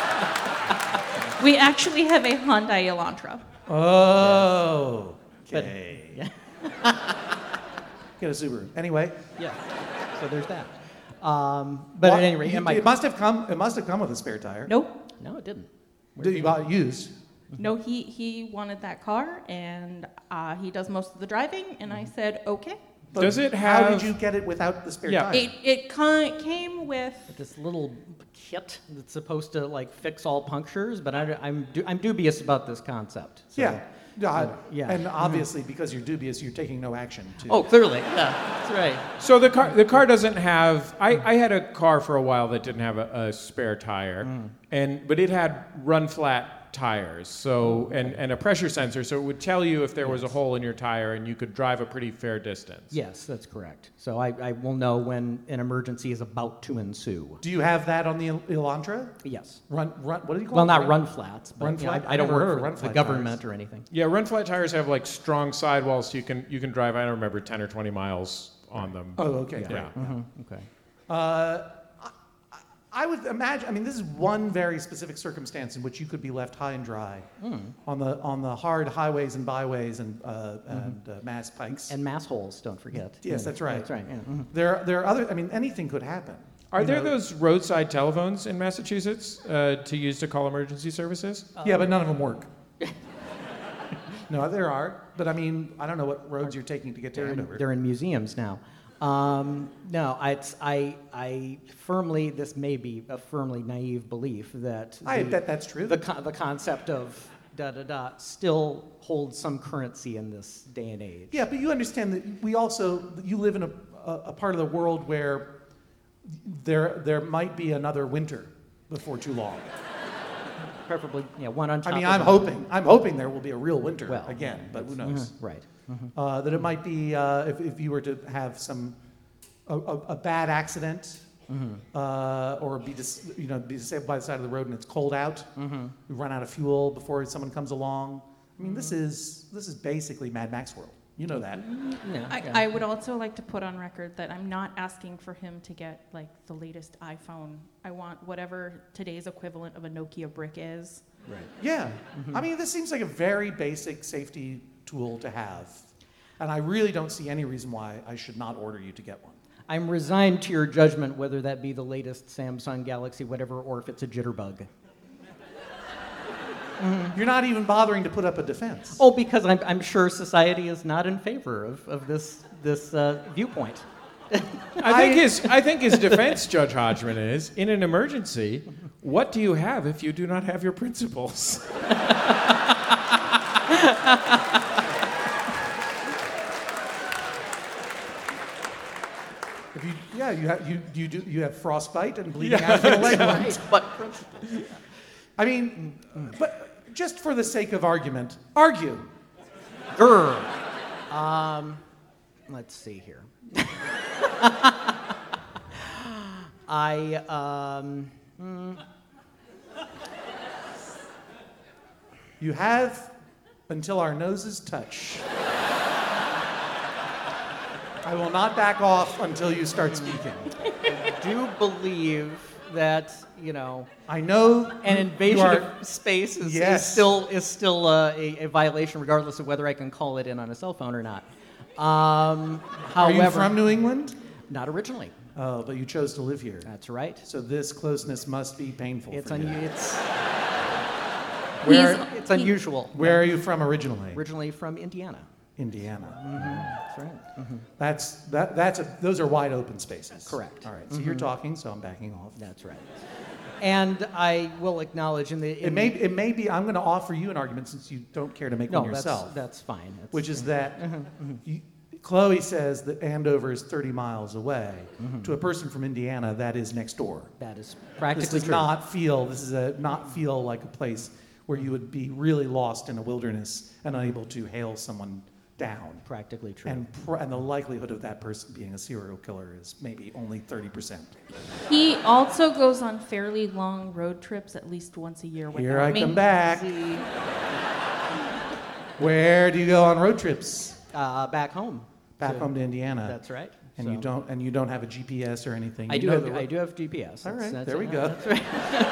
We actually have a Hyundai Elantra. Oh, But- okay. yeah. Get a Subaru. Anyway. Yeah. So there's that. Um, but Well, at any rate, you- and my, it must have come. It must have come with a spare tire. Nope. no, it didn't. Did you bought it used? No, he, he wanted that car, and uh, he does most of the driving, and I said, okay. But Does it How have- did you get it without the spare Yeah. tire? It, it ki- came with, This little kit that's supposed to like fix all punctures, but I, I'm du- I'm dubious about this concept. So, yeah. Yeah, uh, yeah. And obviously, because you're dubious, you're taking no action. To Oh, clearly, yeah, that's right. So the car, the car doesn't have. I, I had a car for a while that didn't have a, a spare tire, Mm. and but it had run flat tires, so and, and a pressure sensor, so it would tell you if there was a hole in your tire, and you could drive a pretty fair distance. Yes, that's correct. So I, I will know when an emergency is about to ensue. Do you have that on the El- Elantra? Yes. Run, run. What do you call Well, it? not run flats, but Run you know, flat? I, I don't never heard work of run for the flat government tires. or anything. Yeah, run flat tires have like strong sidewalls, so you can you can drive. I don't remember ten or twenty miles on them. Oh, okay. Yeah. Great. Mhm, okay. Uh, I, I would imagine. I mean, this is one very specific circumstance in which you could be left high and dry Mm. on the on the hard highways and byways and uh, and uh, mass pikes And mass holes, don't forget. Yes, Yeah, that's right. That's right. Yeah. mhm. There, there are other. I mean, anything could happen. Are You there know? those roadside telephones in Massachusetts uh, to use to call emergency services? Yeah, but none of them work. No, there are. But I mean, I don't know what roads you're taking to get to They're in, Andover. they're in museums now. Um, no, I, it's, I, I firmly, this may be a firmly naive belief that I the, bet that's true. The, con- the concept of da da da still holds some currency in this day and age. Yeah, but you understand that we also you live in a, a, a part of the world where there there might be another winter before too long. Preferably, yeah, one on top. I mean, of I'm the- hoping I'm hoping there will be a real winter Well, again, but who that's- knows? mhm, right. Mhm. Uh, that it might be uh, if if you were to have some a, a, a bad accident. Mhm. Uh, or be dis- you know be disabled by the side of the road and it's cold out. Mhm. You run out of fuel before someone comes along. I mean, this is this is basically Mad Max world. You know that. I, I would also like to put on record that I'm not asking for him to get like the latest iPhone. I want whatever today's equivalent of a Nokia brick is. Right. Yeah. I mean, this seems like a very basic safety tool to have. And I really don't see any reason why I should not order you to get one. I'm resigned to your judgment whether that be the latest Samsung Galaxy, whatever, or if it's a jitterbug. You're not even bothering to put up a defense. Oh, because I'm, I'm sure society is not in favor of, of this, this uh, viewpoint. I think his I think his defense, Judge Hodgman, is in an emergency. What do you have if you do not have your principles? If you, yeah, you have you you do you have frostbite and bleeding out of your leg wounds. But I mean, but just for the sake of argument, argue. Grr. Um, let's see here. I um. mm, You have until our noses touch. I will not back off until you start speaking. I do believe that, you know, I know an you invasion are- of space is, Yes. is still is still uh, a, a violation, regardless of whether I can call it in on a cell phone or not. Um, Are however, you from New England? Not originally. Oh, but you chose to live here. That's right. So this closeness must be painful. It's for you. un- it's Where, He's- it's unusual. Where are you from originally? Originally from Indiana. Indiana. That's right. Mhm. That's that. That's a. Those are wide open spaces. Correct. All right. So you're Mhm. talking. So I'm backing off. That's right. And I will acknowledge in the in It may. It may be. I'm going to offer you an argument since you don't care to make no, one that's, yourself. that's fine. That's, which is that Mhm, mhm. you, Chloe says that Andover is thirty miles away. Mhm. To a person from Indiana, that is next door. That is practically This does true. not feel. This is a not feel like a place where you would be really lost in a wilderness and unable to hail someone down. Practically true. And pr- and the likelihood of that person being a serial killer is maybe only thirty percent. He also goes on fairly long road trips at least once a year. Here without I me. come back. Where do you go on road trips? Uh, back home. Back So- home to Indiana. That's right. And you So- don't and you don't have a G P S or anything. I You do know have the ro- I do have G P S. All That's- right, that's there it. we go. That's right.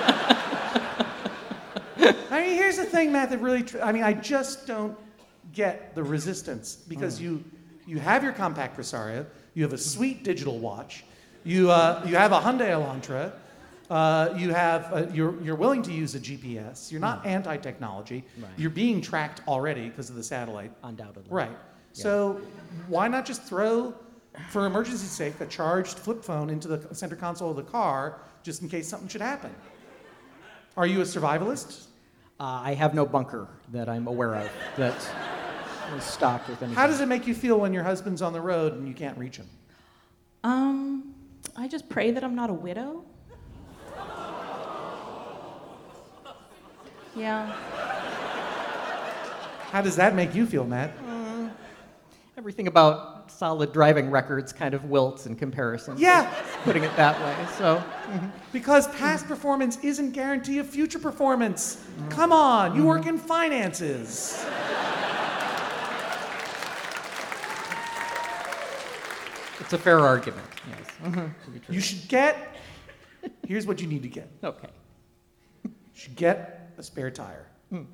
I mean, here's the thing, Matt. That really, tr- I mean, I just don't get the resistance because Mm. you you have your compact Presario, you have a sweet digital watch, you uh, you have a Hyundai Elantra, uh, you have uh, you're you're willing to use a G P S. You're not anti-technology. Right. You're being tracked already because of the satellite. Undoubtedly. Right. Yeah. So why not just throw, for emergency's sake, a charged flip phone into the center console of the car just in case something should happen? Are you a survivalist? Uh, I have no bunker that I'm aware of that is stocked with anything. How does it make you feel when your husband's on the road and you can't reach him? Um, I just pray that I'm not a widow. Yeah. How does that make you feel, Matt? Uh, everything about solid driving records kind of wilts in comparison. Yeah. Putting it that way. So. Mm-hmm. Because past performance isn't guarantee of future performance. Mm-hmm. Come on, you mm-hmm. work in finances. It's a fair argument. Yes. Mm-hmm. You should get. Here's what you need to get. Okay. You should get a spare tire. Mm.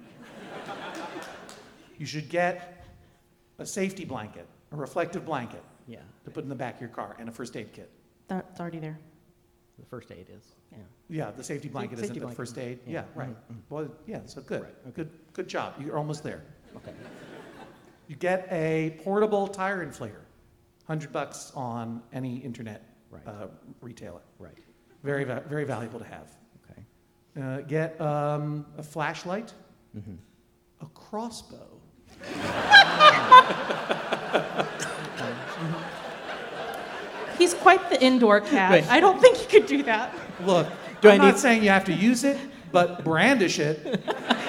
You should get a safety blanket, a reflective blanket. Yeah. To put in the back of your car, and a first aid kit. That's already there. The first aid is. Yeah. Yeah, the safety blanket safety isn't blanket. the first aid. Yeah, yeah right. Mm-hmm. Well, yeah, so good. Right. Good good job. You're almost there. Okay. You get a portable tire inflator. Hundred bucks on any internet right. uh, retailer. Right. Very, va- very valuable to have. Okay. Uh, get um, a flashlight, mm-hmm. a crossbow. He's quite the indoor cat. Right. I don't think he could do that. Look, do I'm I not need... saying you have to use it, but brandish it.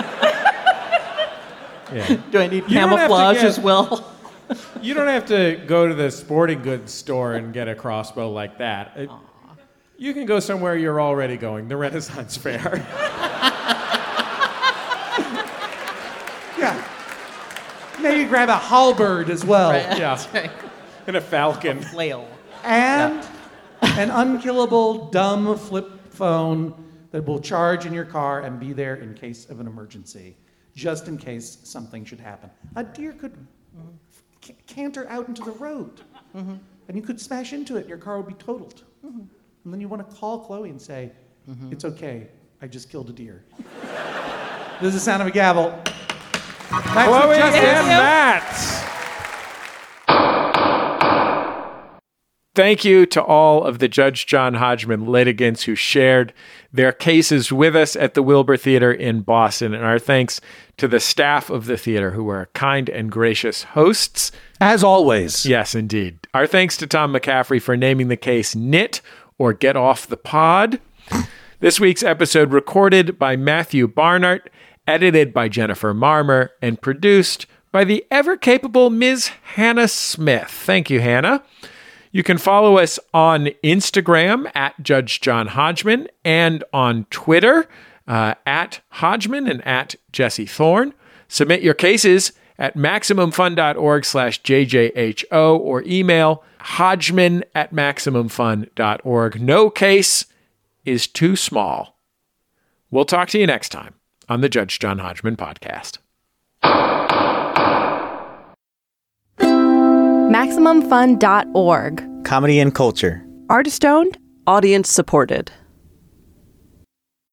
Yeah. Do I need camouflage get... as well? You don't have to go to the sporting goods store and get a crossbow like that. It, you can go somewhere you're already going, the Renaissance Fair. Yeah. Maybe grab a halberd as well. Right. Yeah. Right. And a falcon. A flail. And yeah. an unkillable, dumb flip phone that will charge in your car and be there in case of an emergency, just in case something should happen. A deer could mm-hmm. c- canter out into the road, mm-hmm. and you could smash into it, and your car would be totaled. Mm-hmm. And then you want to call Chloe and say, mm-hmm. it's okay, I just killed a deer. This is the sound of a gavel. Chloe and Matt. Thank you to all of the Judge John Hodgman litigants who shared their cases with us at the Wilbur Theater in Boston. And our thanks to the staff of the theater who were kind and gracious hosts. As always. Yes, indeed. Our thanks to Tom McCaffrey for naming the case Knit or Get Off the Pod. This week's episode recorded by Matthew Barnard, edited by Jennifer Marmer, and produced by the ever-capable Miz Hannah Smith. Thank you, Hannah. You can follow us on Instagram at Judge John Hodgman and on Twitter uh, at Hodgman and at Jesse Thorne. Submit your cases at MaximumFun.org slash JJHO or email Hodgman at MaximumFun.org. No case is too small. We'll talk to you next time on the Judge John Hodgman podcast. Maximum Fun dot org. Comedy and culture. Artist owned. Audience supported.